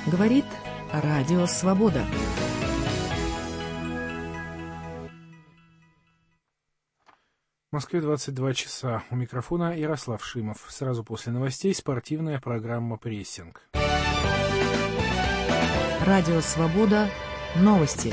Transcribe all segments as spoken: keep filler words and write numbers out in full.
Говорит Радио Свобода. В Москве двадцать два часа. У микрофона Ярослав Шимов. Сразу после новостей спортивная программа «Прессинг». Радио Свобода. Новости.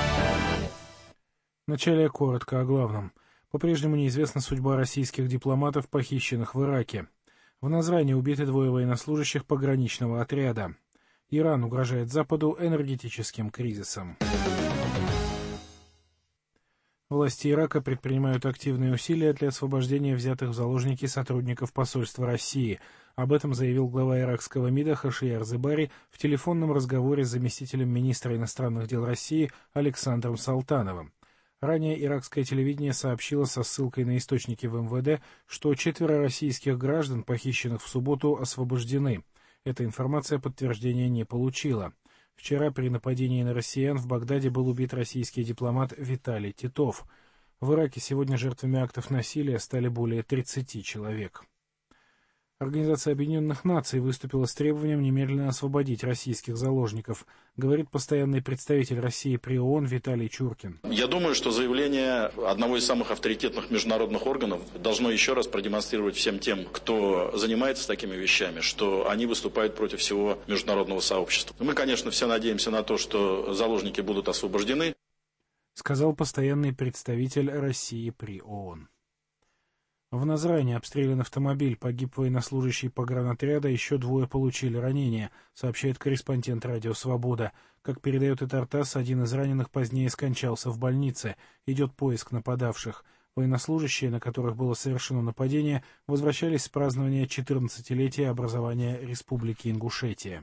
Вначале коротко о главном. По-прежнему неизвестна судьба российских дипломатов, похищенных в Ираке. В Назране убиты двое военнослужащих пограничного отряда. Иран угрожает Западу энергетическим кризисом. Власти Ирака предпринимают активные усилия для освобождения взятых в заложники сотрудников посольства России. Об этом заявил глава иракского МИДа Хашияр Зебари в телефонном разговоре с заместителем министра иностранных дел России Александром Салтановым. Ранее иракское телевидение сообщило со ссылкой на источники в эм вэ дэ, что четверо российских граждан, похищенных в субботу, освобождены. Эта информация подтверждения не получила. Вчера при нападении на россиян в Багдаде был убит российский дипломат Виталий Титов. В Ираке сегодня жертвами актов насилия стали более тридцати человек. Организация Объединенных Наций выступила с требованием немедленно освободить российских заложников, говорит постоянный представитель России при ООН Виталий Чуркин. Я думаю, что заявление одного из самых авторитетных международных органов должно еще раз продемонстрировать всем тем, кто занимается такими вещами, что они выступают против всего международного сообщества. Мы, конечно, все надеемся на то, что заложники будут освобождены, сказал постоянный представитель России при ООН. В Назране обстрелян автомобиль, погиб военнослужащий погранотряда, еще двое получили ранения, сообщает корреспондент Радио Свобода. Как передает это ТАСС, один из раненых позднее скончался в больнице. Идет поиск нападавших. Военнослужащие, на которых было совершено нападение, возвращались с празднования четырнадцатилетия образования Республики Ингушетия.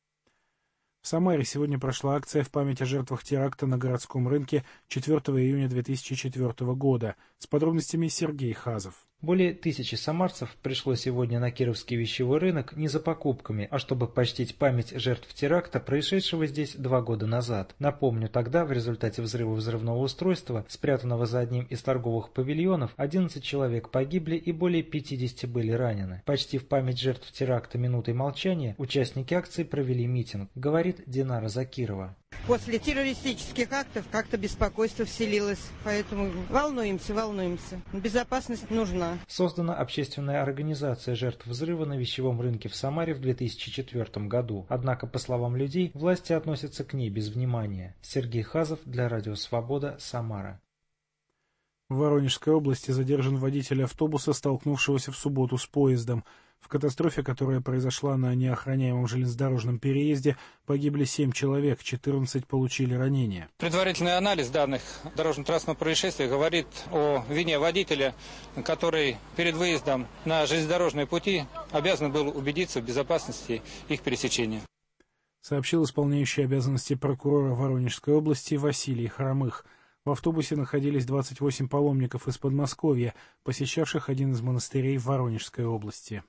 В Самаре сегодня прошла акция в память о жертвах теракта на городском рынке четвёртого июня две тысячи четвёртого года. С подробностями Сергей Хазов. Более тысячи самарцев пришло сегодня на Кировский вещевой рынок не за покупками, а чтобы почтить память жертв теракта, происшедшего здесь два года назад. Напомню, тогда в результате взрыва взрывного устройства, спрятанного за одним из торговых павильонов, одиннадцать человек погибли и более пятидесяти были ранены. Почтив память жертв теракта минутой молчания, участники акции провели митинг, говорит Динара Закирова. После террористических актов как-то беспокойство вселилось, поэтому волнуемся, волнуемся. Безопасность нужна. Создана общественная организация жертв взрыва на вещевом рынке в Самаре в две тысячи четвёртом году. Однако, по словам людей, власти относятся к ней без внимания. Сергей Хазов для Радио Свобода, Самара. В Воронежской области задержан водитель автобуса, столкнувшегося в субботу с поездом. В катастрофе, которая произошла на неохраняемом железнодорожном переезде, погибли семь человек, четырнадцать получили ранения. Предварительный анализ данных дорожно-транспортного происшествия говорит о вине водителя, который перед выездом на железнодорожные пути обязан был убедиться в безопасности их пересечения. Сообщил исполняющий обязанности прокурора Воронежской области Василий Хромых. В автобусе находились двадцать восемь паломников из Подмосковья, посещавших один из монастырей в Воронежской области.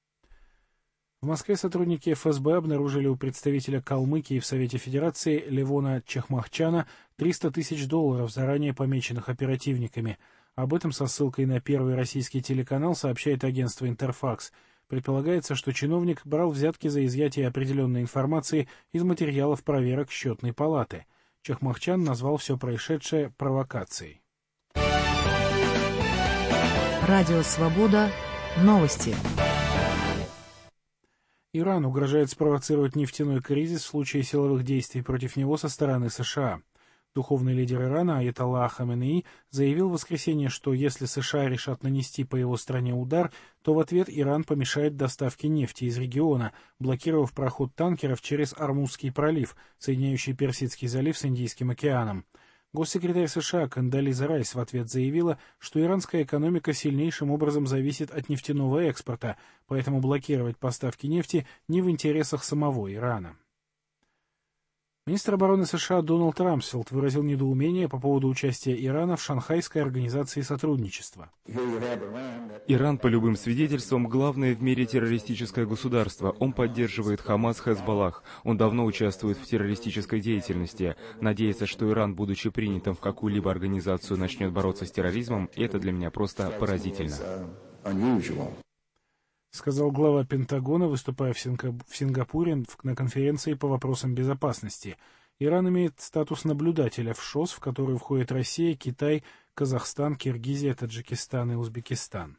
В Москве сотрудники эф эс бэ обнаружили у представителя Калмыкии в Совете Федерации Левона Чахмахчана триста тысяч долларов, заранее помеченных оперативниками. Об этом со ссылкой на первый российский телеканал сообщает агентство «Интерфакс». Предполагается, что чиновник брал взятки за изъятие определенной информации из материалов проверок счетной палаты. Чахмахчан назвал все происшедшее провокацией. Радио Свобода. Новости. Иран угрожает спровоцировать нефтяной кризис в случае силовых действий против него со стороны США. Духовный лидер Ирана Аятолла Хаменеи заявил в воскресенье, что если США решат нанести по его стране удар, то в ответ Иран помешает доставке нефти из региона, блокировав проход танкеров через Ормузский пролив, соединяющий Персидский залив с Индийским океаном. Госсекретарь США Кондолиза Райс в ответ заявила, что иранская экономика сильнейшим образом зависит от нефтяного экспорта, поэтому блокировать поставки нефти не в интересах самого Ирана. Министр обороны США Дональд Рамсфелд выразил недоумение по поводу участия Ирана в Шанхайской организации сотрудничества. Иран, по любым свидетельствам, главное в мире террористическое государство. Он поддерживает Хамас, Хезболлах. Он давно участвует в террористической деятельности. Надеяться, что Иран, будучи принятым в какую-либо организацию, начнет бороться с терроризмом, это для меня просто поразительно. сказал глава Пентагона, выступая в, Синга... в Сингапуре на конференции по вопросам безопасности. Иран имеет статус наблюдателя в ШОС, в который входят Россия, Китай, Казахстан, Киргизия, Таджикистан и Узбекистан.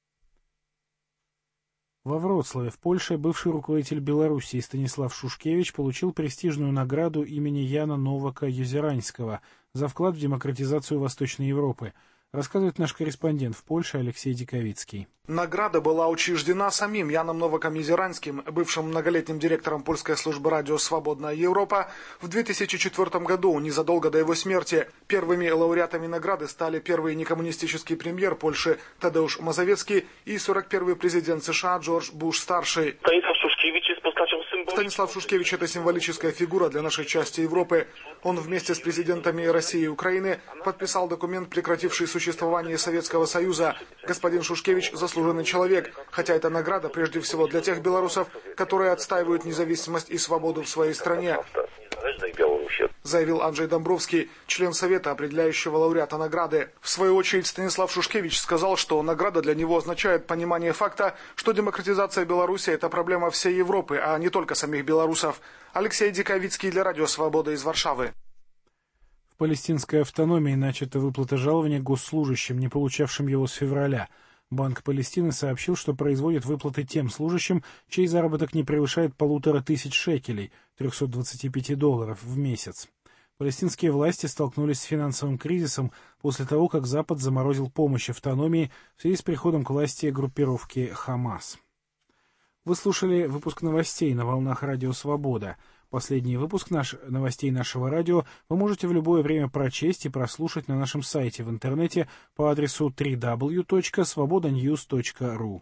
Во Вроцлаве, в Польше, бывший руководитель Белоруссии Станислав Шушкевич получил престижную награду имени Яна Новака Юзеранского за вклад в демократизацию Восточной Европы, рассказывает наш корреспондент в Польше Алексей Диковицкий. Награда была учреждена самим Яном Новаком Юзеранским, бывшим многолетним директором польской службы радио «Свободная Европа», в две тысячи четвёртом году, незадолго до его смерти. Первыми лауреатами награды стали первый некоммунистический премьер Польши Тадeusz Mazowiecki и сорок первый президент США Джордж Буш-старший. Станислав Шушкевич – это символическая фигура для нашей части Европы. Он вместе с президентами России и Украины подписал документ, прекративший существование Советского Союза. Господин Шушкевич – заслуженный человек, хотя это награда прежде всего для тех белорусов, которые отстаивают независимость и свободу в своей стране, заявил Анджей Домбровский, член Совета, определяющего лауреата награды. В свою очередь Станислав Шушкевич сказал, что награда для него означает понимание факта, что демократизация Беларуси – это проблема всей Европы, а не только самих белорусов. Алексей Диковицкий для Радио Свобода из Варшавы. В палестинской автономии начата выплата жалования госслужащим, не получавшим его с февраля. Банк Палестины сообщил, что производит выплаты тем служащим, чей заработок не превышает полутора тысяч шекелей, трехсот двадцати пяти долларов в месяц. Палестинские власти столкнулись с финансовым кризисом после того, как Запад заморозил помощь автономии в связи с приходом к власти группировки «Хамас». Вы слушали выпуск новостей на волнах Радио Свобода. Последний выпуск наш, новостей нашего радио вы можете в любое время прочесть и прослушать на нашем сайте в интернете по адресу дабл ю дабл ю дабл ю точка свобода ньюс точка ру.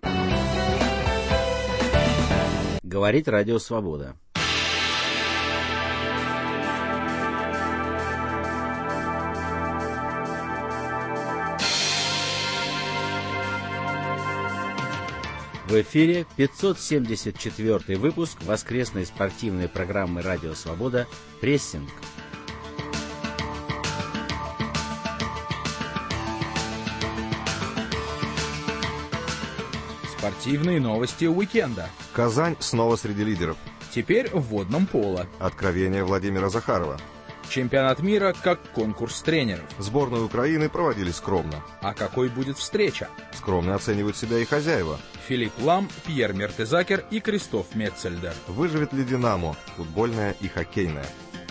Говорит Радио Свобода. В эфире пятьсот семьдесят четвёртый выпуск воскресной спортивной программы «Радио Свобода» «Прессинг». Спортивные новости уикенда. Казань снова среди лидеров. Теперь в водном поло. Откровение Владимира Захарова. Чемпионат мира как конкурс тренеров. Сборную Украины проводили скромно. А какой будет встреча? Скромно оценивают себя и хозяева. Филипп Лам, Пьер Мертезакер и Кристоф Метцельдер. Выживет ли «Динамо» футбольная и хоккейная?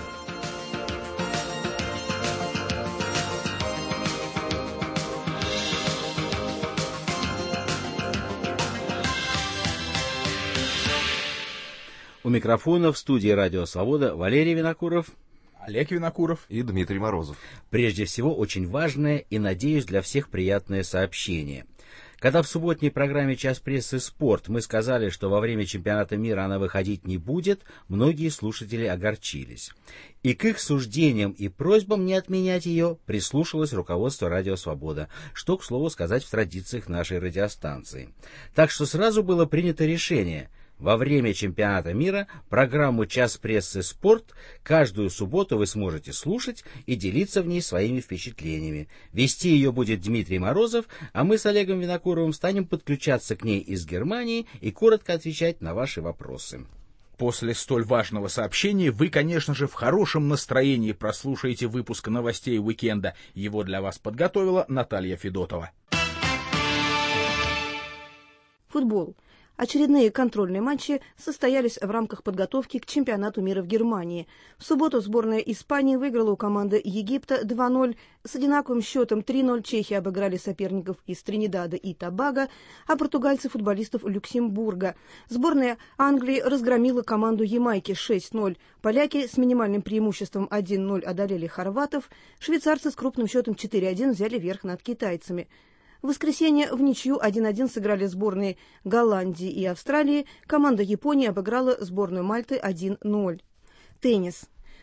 У микрофона в студии «Радио Свобода» Валерий Винокуров, Олег Винокуров и Дмитрий Морозов. Прежде всего, очень важное и, надеюсь, для всех приятное сообщение. Когда в субботней программе «Час прессы. Спорт» мы сказали, что во время чемпионата мира она выходить не будет, многие слушатели огорчились. И к их суждениям и просьбам не отменять ее прислушалось руководство «Радио Свобода», что, к слову сказать, в традициях нашей радиостанции. Так что сразу было принято решение – во время чемпионата мира программу «Час прессы. Спорт» каждую субботу вы сможете слушать и делиться в ней своими впечатлениями. Вести ее будет Дмитрий Морозов, а мы с Олегом Винокуровым станем подключаться к ней из Германии и коротко отвечать на ваши вопросы. После столь важного сообщения вы, конечно же, в хорошем настроении прослушаете выпуск новостей уикенда. Его для вас подготовила Наталья Федотова. Футбол. Очередные контрольные матчи состоялись в рамках подготовки к чемпионату мира в Германии. В субботу сборная Испании выиграла у команды Египта два ноль. С одинаковым счетом три ноль чехи обыграли соперников из Тринидада и Тобаго, а португальцы – футболистов Люксембурга. Сборная Англии разгромила команду Ямайки шесть ноль. Поляки с минимальным преимуществом один ноль одолели хорватов. Швейцарцы с крупным счетом четыре один взяли верх над китайцами. В воскресенье в ничью один один сыграли сборные Голландии и Австралии. Команда Японии обыграла сборную Мальты один ноль. Теннис.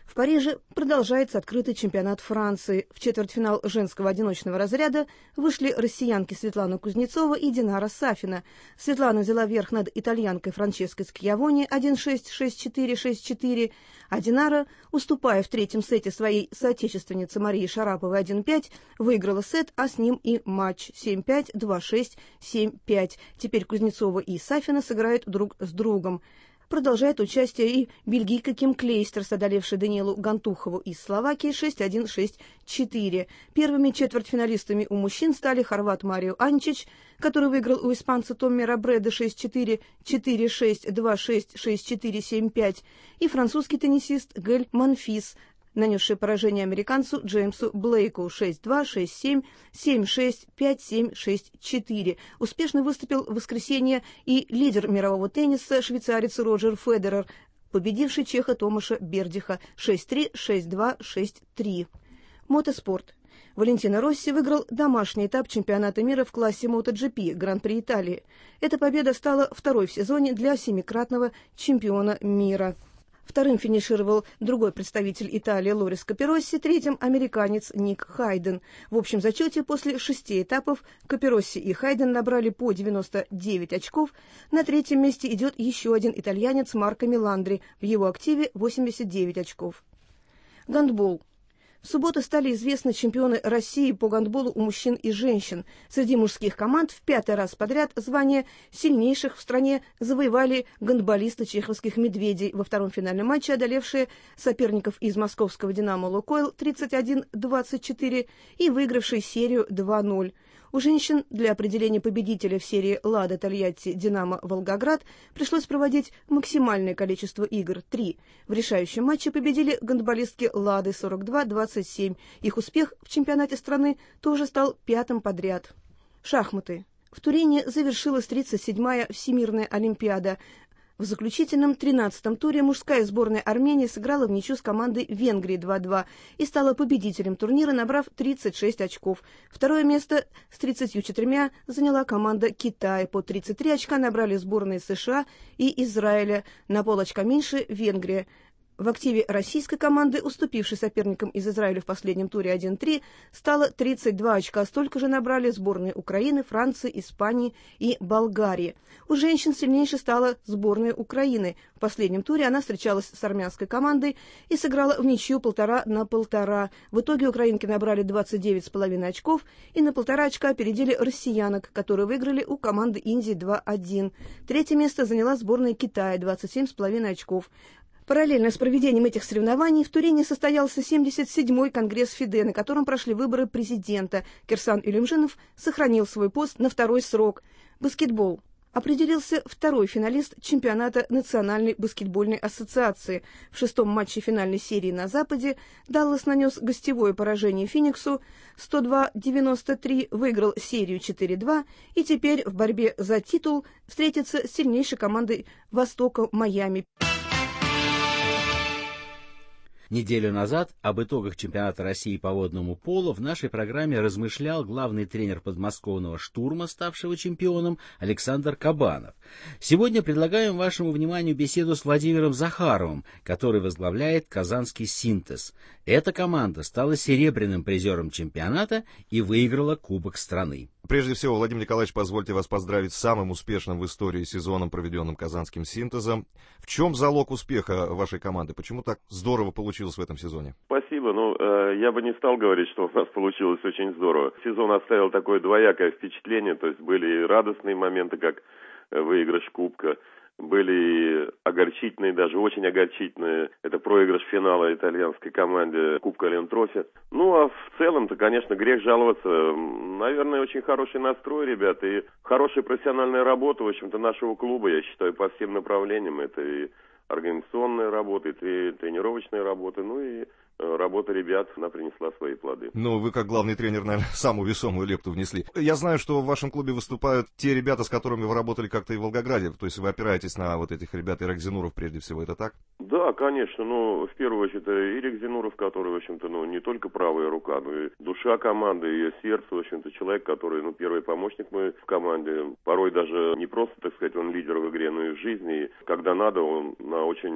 В Париже продолжается открытый чемпионат Франции. В четвертьфинал женского одиночного разряда вышли россиянки Светлана Кузнецова и Динара Сафина. Светлана взяла верх над итальянкой Франческой Скьявони один шесть, шесть четыре, шесть четыре, а Динара, уступая в третьем сете своей соотечественнице Марии Шараповой один пять, выиграла сет, а с ним и матч семь пять, два шесть, семь пять. Теперь Кузнецова и Сафина сыграют друг с другом. Продолжает участие и бельгийка Ким Клейстерс, одолевшая Даниэлу Гантухову из Словакии шесть один, шесть четыре. Первыми четвертьфиналистами у мужчин стали хорват Марио Анчич, который выиграл у испанца Томми Робреда шесть четыре, четыре шесть, два шесть, шесть четыре, семь пять, и французский теннисист Гэль Монфис, нанесший поражение американцу Джеймсу Блейку шесть два, шесть семь, семь шесть, пять семь, шесть четыре. Успешно выступил в воскресенье и лидер мирового тенниса швейцарец Роджер Федерер, победивший чеха Томаша Бердиха шесть три, шесть два, шесть три. Мотоспорт. Валентино Росси выиграл домашний этап чемпионата мира в классе MotoGP Гран-при Италии. Эта победа стала второй в сезоне для семикратного чемпиона мира. Вторым финишировал другой представитель Италии Лорис Каперосси, третьим американец Ник Хайден. В общем зачете после шести этапов Каперосси и Хайден набрали по девяносто девять очков. На третьем месте идет еще один итальянец Марко Меландри, в его активе восемьдесят девять очков. Гандбол. В субботу стали известны чемпионы России по гандболу у мужчин и женщин. Среди мужских команд в пятый раз подряд звание сильнейших в стране завоевали гандболисты чеховских «Медведей», во втором финальном матче одолевшие соперников из московского «Динамо Лукойл» тридцать один двадцать четыре и выигравшие серию два ноль. У женщин для определения победителя в серии «Лада Тольятти Динамо Волгоград» пришлось проводить максимальное количество игр – три. В решающем матче победили гандболистки «Лады» сорок два двадцать семь. Их успех в чемпионате страны тоже стал пятым подряд. Шахматы. В Турине завершилась тридцать седьмая Всемирная Олимпиада. В заключительном тринадцатом туре мужская сборная Армении сыграла в ничью с командой Венгрии два два и стала победителем турнира, набрав тридцать шесть очков. Второе место с тридцатью четырьмя заняла команда Китая. По тридцать три очка набрали сборные США и Израиля, на полочка меньше Венгрия. В активе российской команды, уступившей соперникам из Израиля в последнем туре один три, стало тридцать два очка. Столько же набрали сборные Украины, Франции, Испании и Болгарии. У женщин сильнейшей стала сборная Украины. В последнем туре она встречалась с армянской командой и сыграла в ничью полтора на полтора. В итоге украинки набрали двадцать девять с половиной очков и на полтора очка опередили россиянок, которые выиграли у команды Индии два один. Третье место заняла сборная Китая, двадцать семь с половиной очков. Параллельно с проведением этих соревнований в Турине состоялся семьдесят седьмой конгресс ФИДЕ, на котором прошли выборы президента. Кирсан Илюмжинов сохранил свой пост на второй срок. Баскетбол. Определился второй финалист чемпионата Национальной баскетбольной ассоциации. В шестом матче финальной серии на Западе Даллас нанес гостевое поражение Фениксу сто два девяносто три, выиграл серию четыре два и теперь в борьбе за титул встретится с сильнейшей командой Востока Майами. Неделю назад об итогах чемпионата России по водному полу в нашей программе размышлял главный тренер подмосковного «Штурма», ставшего чемпионом, Александр Кабанов. Сегодня предлагаем вашему вниманию беседу с Владимиром Захаровым, который возглавляет казанский «Синтез». Эта команда стала серебряным призером чемпионата и выиграла Кубок страны. Прежде всего, Владимир Николаевич, позвольте вас поздравить с самым успешным в истории сезоном, проведенным казанским «Синтезом». В чем залог успеха вашей команды? Почему так здорово получилось в этом сезоне? Спасибо. Ну, э, я бы не стал говорить, что у нас получилось очень здорово. Сезон оставил такое двоякое впечатление, то есть были радостные моменты, как выигрыш Кубка, были огорчительные, даже очень огорчительные. Это проигрыш финала итальянской команде Кубка Лентрофи. Ну, а в целом-то, конечно, грех жаловаться. Наверное, очень хороший настрой, ребята, и хорошая профессиональная работа, в общем-то, нашего клуба, я считаю, по всем направлениям. Это и организационная работа, и тренировочная работа, ну и работа ребят, она принесла свои плоды. Ну, вы как главный тренер, наверное, самую весомую лепту внесли. Я знаю, что в вашем клубе выступают те ребята, с которыми вы работали как-то и в Волгограде, то есть вы опираетесь на вот этих ребят, Ирак Зинуров прежде всего, это так? Да, конечно, ну, в первую очередь, Ирак Зинуров, который, в общем-то, ну, не только правая рука, но и душа команды, ее сердце, в общем-то, человек, который, ну, первый помощник мой в команде, порой даже не просто, так сказать, он лидер в игре, но и в жизни, и когда надо, он на очень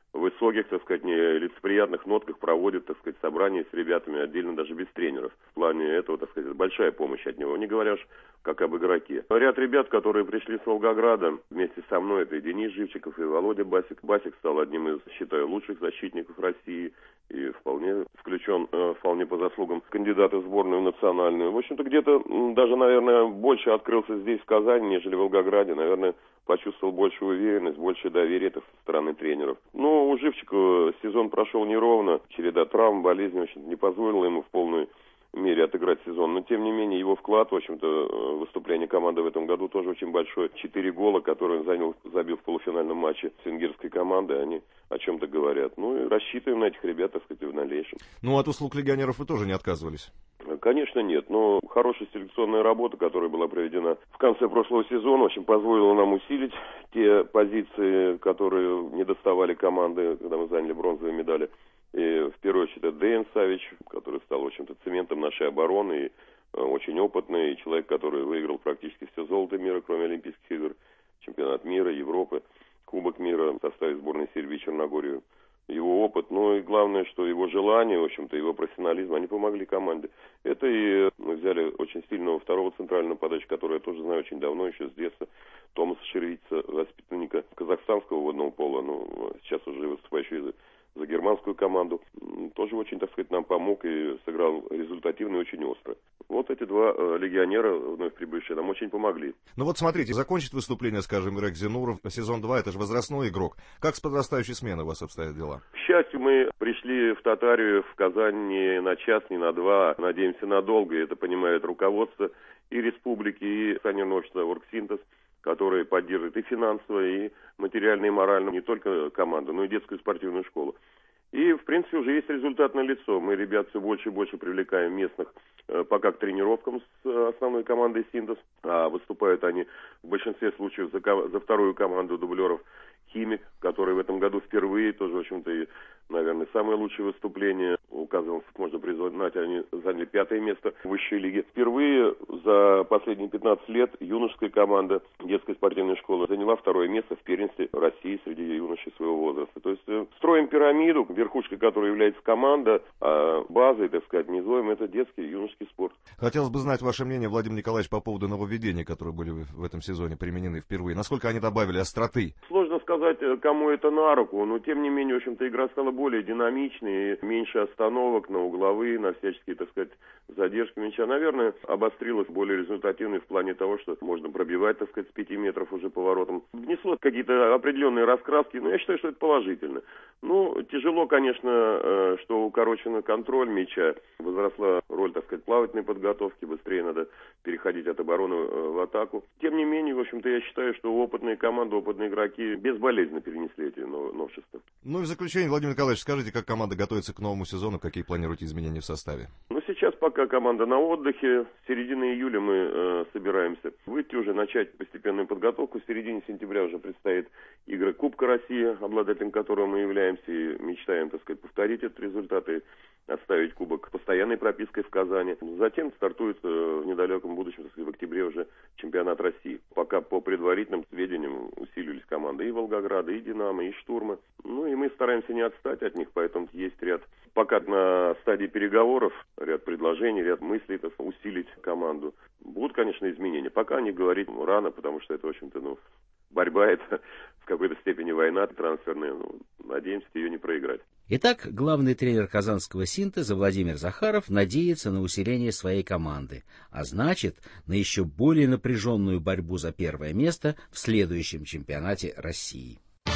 высоких, так сказать, нелицеприятных нотках проводит, так сказать, собрания с ребятами, отдельно даже без тренеров. В плане этого, так сказать, большая помощь от него, не говоря уж как об игроке. Ряд ребят, которые пришли с Волгограда вместе со мной, это и Денис Живчиков, и Володя Басик. Басик стал одним из, считаю, лучших защитников России и вполне включен, вполне по заслугам кандидата в сборную национальную. В общем-то, где-то даже, наверное, больше открылся здесь, в Казани, нежели в Волгограде. Наверное, почувствовал большую уверенность, больше доверия со стороны тренеров. Но у Живчика сезон прошел неровно, череда травм, болезней, в общем-то, не позволила ему в полной мере отыграть сезон. Но, тем не менее, его вклад, в общем-то, выступление команды в этом году тоже очень большой. Четыре гола, которые он занял, забил в полуфинальном матче с венгерской командой, они о чем-то говорят. Ну и рассчитываем на этих ребят, так сказать, в дальнейшем. Ну, от услуг легионеров вы тоже не отказывались? Конечно, нет. Но хорошая селекционная работа, которая была проведена в конце прошлого сезона, в общем, позволила нам усилить те позиции, которые не доставали команды, когда мы заняли бронзовые медали. И в первую очередь это Дэйн Савич, который стал, в общем-то, цементом нашей обороны, и э, очень опытный, и человек, который выиграл практически все золото мира, кроме Олимпийских игр, чемпионат мира, Европы, Кубок мира в составе сборной Сербии и Черногории. Его опыт, ну и главное, что его желание, в общем-то, его профессионализм, они помогли команде. Это и мы взяли очень сильного второго центрального подачи, который я тоже знаю очень давно, еще с детства, Томаса Шервица, воспитанника казахстанского водного пола, ну, сейчас уже выступающий за, за германскую команду. Тоже очень, так сказать, нам помог и сыграл результативно и очень остро. Вот эти два э, легионера, вновь прибывшие, нам очень помогли. Ну вот смотрите, закончит выступление, скажем, Ирак Зинуров, сезон два, это же возрастной игрок. Как с подрастающей сменой у вас обстоят дела? К счастью, мы пришли в Татарию, в Казань не на час, не на два, надеемся, надолго, и это понимает руководство и республики, и акционерного общества «Оргсинтез», которые поддерживают и финансово, и материально, и морально не только команду, но и детскую спортивную школу. И, в принципе, уже есть результат налицо. Мы ребят все больше и больше привлекаем местных э, пока к тренировкам с э, основной командой «Синтез». А выступают они в большинстве случаев за, за вторую команду дублеров «Химик», который в этом году впервые, тоже, в общем-то, и, наверное, самое лучшее выступление. У казанцев можно признать, они заняли пятое место в высшей лиге. Впервые за последние пятнадцать лет юношеская команда детской спортивной школы заняла второе место в первенстве России среди юношей своего возраста. То есть э, строим пирамиду, верхушкой которой является команда, а базой, так сказать, низовым, это детский и юношеский спорт. Хотелось бы знать ваше мнение, Владимир Николаевич, по поводу нововведений, которые были в этом сезоне применены впервые. Насколько они добавили остроты? Сложно сказать, кому это на руку, но тем не менее, в общем-то, игра стала более динамичной, меньше остановок на угловые, на всяческие, так сказать, задержки мяча. Наверное, обострилась более результативной в плане того, что можно пробивать, так сказать, с пяти метров уже поворотом. Внесло какие-то определенные раскраски, но я считаю, что это положительно. Ну, тяжело, конечно, что укорочен контроль мяча, возросла роль, так сказать, плавательной подготовки, быстрее надо переходить от обороны в атаку. Тем не менее, в общем-то, я считаю, что опытные команды, опытные игроки безболезненно перенесли эти новшества. Ну и в заключение, Владимир Николаевич, скажите, как команда готовится к новому сезону, какие планируете изменения в составе? Ну, сейчас пока команда на отдыхе. С середины июля мы э, собираемся выйти уже, начать постепенную подготовку. В середине сентября уже предстоит игры Кубка России, обладателем которого мы являемся, и мечтаем, так сказать, повторить этот результат и оставить кубок постоянной пропиской в Казани. Затем стартует э, в недалеком будущем, так сказать, в октябре уже чемпионат России. Пока по предварительным сведениям усилились команды и Волгограда, и Динамо, и Штурма. Ну и мы стараемся не отстать от них, поэтому есть ряд, пока на стадии переговоров, ряд предложений, ряд мыслей, так, усилить команду. Будут, конечно, изменения. Пока не говорить рано, потому что это, в общем-то, ну, борьба, это в какой-то степени война трансферная. Ну, надеемся ее не проиграть. Итак, главный тренер казанского «Синтеза» Владимир Захаров надеется на усиление своей команды, а значит, на еще более напряженную борьбу за первое место в следующем чемпионате России.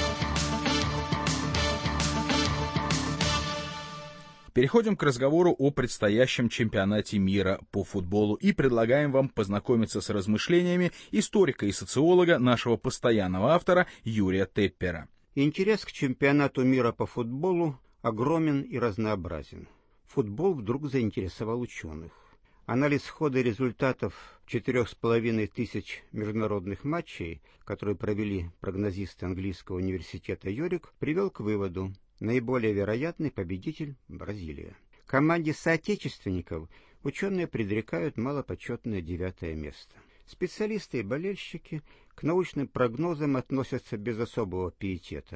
Переходим к разговору о предстоящем чемпионате мира по футболу и предлагаем вам познакомиться с размышлениями историка и социолога, нашего постоянного автора Юрия Теппера. Интерес к чемпионату мира по футболу огромен и разнообразен. Футбол вдруг заинтересовал ученых. Анализ хода и результатов четырех с половиной тысяч международных матчей, которые провели прогнозисты английского университета Йорик, привел к выводу: наиболее вероятный победитель – Бразилия. Команде соотечественников ученые предрекают малопочетное девятое место. Специалисты и болельщики к научным прогнозам относятся без особого пиетета.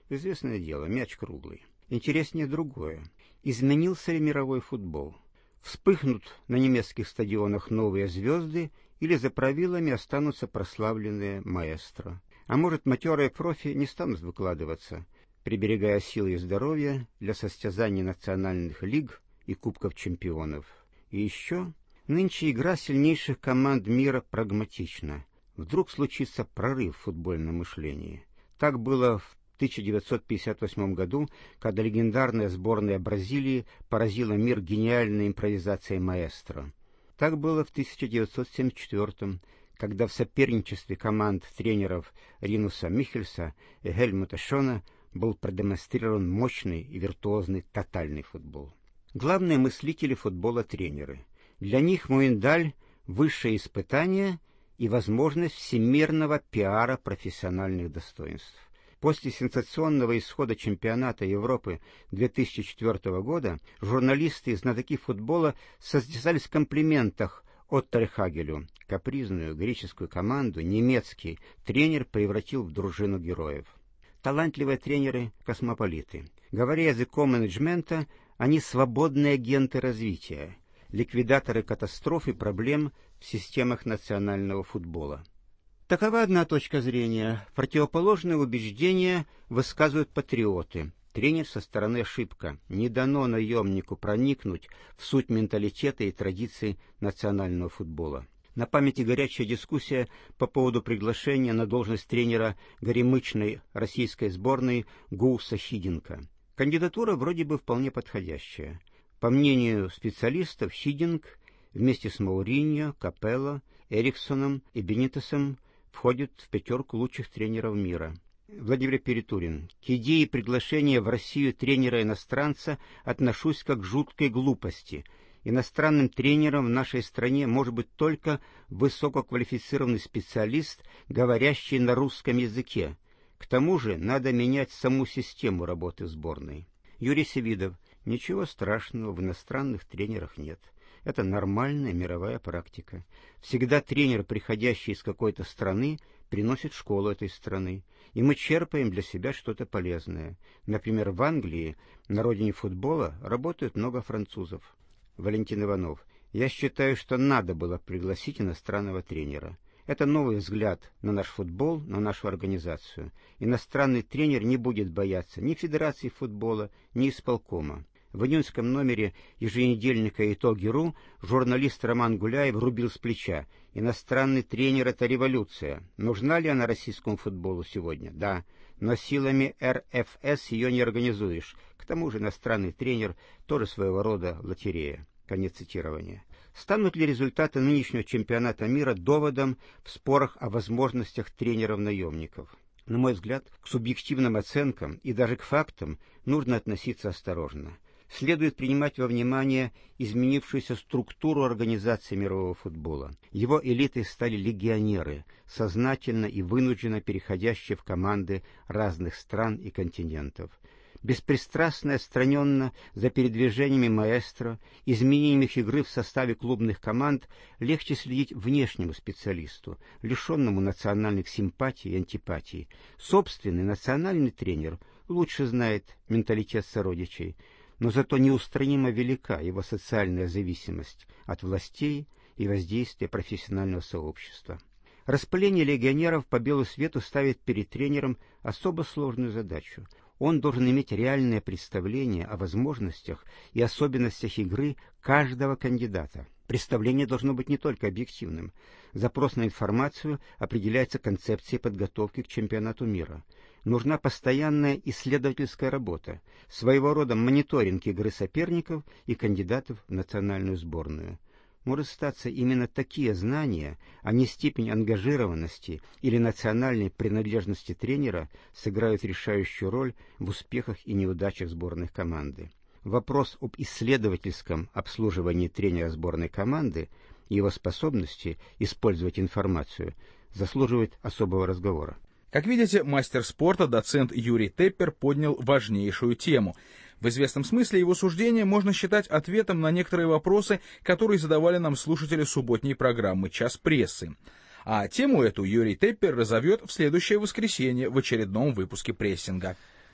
Известное дело, мяч круглый. Интереснее другое. Изменился ли мировой футбол? Вспыхнут на немецких стадионах новые звезды или за правилами останутся прославленные маэстро? А может, матерые профи не станут выкладываться, приберегая силы и здоровье для состязаний национальных лиг и кубков чемпионов? И еще, нынче игра сильнейших команд мира прагматична. Вдруг случится прорыв в футбольном мышлении. Так было в тысяча девятьсот пятьдесят восьмом году, когда легендарная сборная Бразилии поразила мир гениальной импровизацией маэстро. Так было в тысяча девятьсот семьдесят четвёртом, когда в соперничестве команд тренеров Ринуса Михельса и Хельмута Шона был продемонстрирован мощный и виртуозный тотальный футбол. Главные мыслители футбола — тренеры. Для них Муэндаль — высшее испытание и возможность всемирного пиара профессиональных достоинств. После сенсационного исхода чемпионата Европы две тысячи четвёртого года журналисты и знатоки футбола состязались в комплиментах Отто Хагелю. Капризную греческую команду немецкий тренер превратил в дружину героев. Талантливые тренеры — космополиты. Говоря языком менеджмента, они свободные агенты развития, ликвидаторы катастроф и проблем в системах национального футбола. Такова одна точка зрения. Противоположные убеждения высказывают патриоты. Тренер со стороны ошибка. Не дано наемнику проникнуть в суть менталитета и традиций национального футбола. На памяти горячая дискуссия по поводу приглашения на должность тренера горемычной российской сборной Гууса Хидинка. Кандидатура вроде бы вполне подходящая. По мнению специалистов, Хидинк вместе с Мауриньо, Капелло, Эриксоном и Бенитесом входит в пятерку лучших тренеров мира. Владимир Перетурин. К идее приглашения в Россию тренера-иностранца отношусь как к жуткой глупости. Иностранным тренером в нашей стране может быть только высококвалифицированный специалист, говорящий на русском языке. К тому же надо менять саму систему работы в сборной. Юрий Севидов. Ничего страшного в иностранных тренерах нет. Это нормальная мировая практика. Всегда тренер, приходящий из какой-то страны, приносит школу этой страны, и мы черпаем для себя что-то полезное. Например, в Англии, на родине футбола, работают много французов. Валентин Иванов. Я считаю, что надо было пригласить иностранного тренера. Это новый взгляд на наш футбол, на нашу организацию. Иностранный тренер не будет бояться ни Федерации футбола, ни исполкома. В июньском номере еженедельника «Итоги.ру» журналист Роман Гуляев рубил с плеча. Иностранный тренер — это революция. Нужна ли она российскому футболу сегодня? Да. Но силами эр эф эс ее не организуешь. К тому же иностранный тренер тоже своего рода лотерея. Конец цитирования. Станут ли результаты нынешнего чемпионата мира доводом в спорах о возможностях тренеров-наемников? На мой взгляд, к субъективным оценкам и даже к фактам нужно относиться осторожно. Следует принимать во внимание изменившуюся структуру организации мирового футбола. Его элитой стали легионеры, сознательно и вынужденно переходящие в команды разных стран и континентов. Беспристрастно и отстраненно за передвижениями маэстро, изменениями игры в составе клубных команд легче следить внешнему специалисту, лишенному национальных симпатий и антипатий. Собственный национальный тренер лучше знает менталитет сородичей, но зато неустранимо велика его социальная зависимость от властей и воздействия профессионального сообщества. Распыление легионеров по белу свету ставит перед тренером особо сложную задачу. Он должен иметь реальное представление о возможностях и особенностях игры каждого кандидата. Представление должно быть не только объективным. Запрос на информацию определяется концепцией подготовки к чемпионату мира. Нужна постоянная исследовательская работа, своего рода мониторинг игры соперников и кандидатов в национальную сборную. Может статься, именно такие знания, а не степень ангажированности или национальной принадлежности тренера, сыграют решающую роль в успехах и неудачах сборной команды. Вопрос об исследовательском обслуживании тренера сборной команды и его способности использовать информацию заслуживает особого разговора. Как видите, мастер спорта, доцент Юрий Теппер поднял важнейшую тему. В известном смысле его суждение можно считать ответом на некоторые вопросы, которые задавали нам слушатели субботней программы «Час прессы». А тему эту Юрий Теппер разовьет в следующее воскресенье в очередном выпуске прессинга.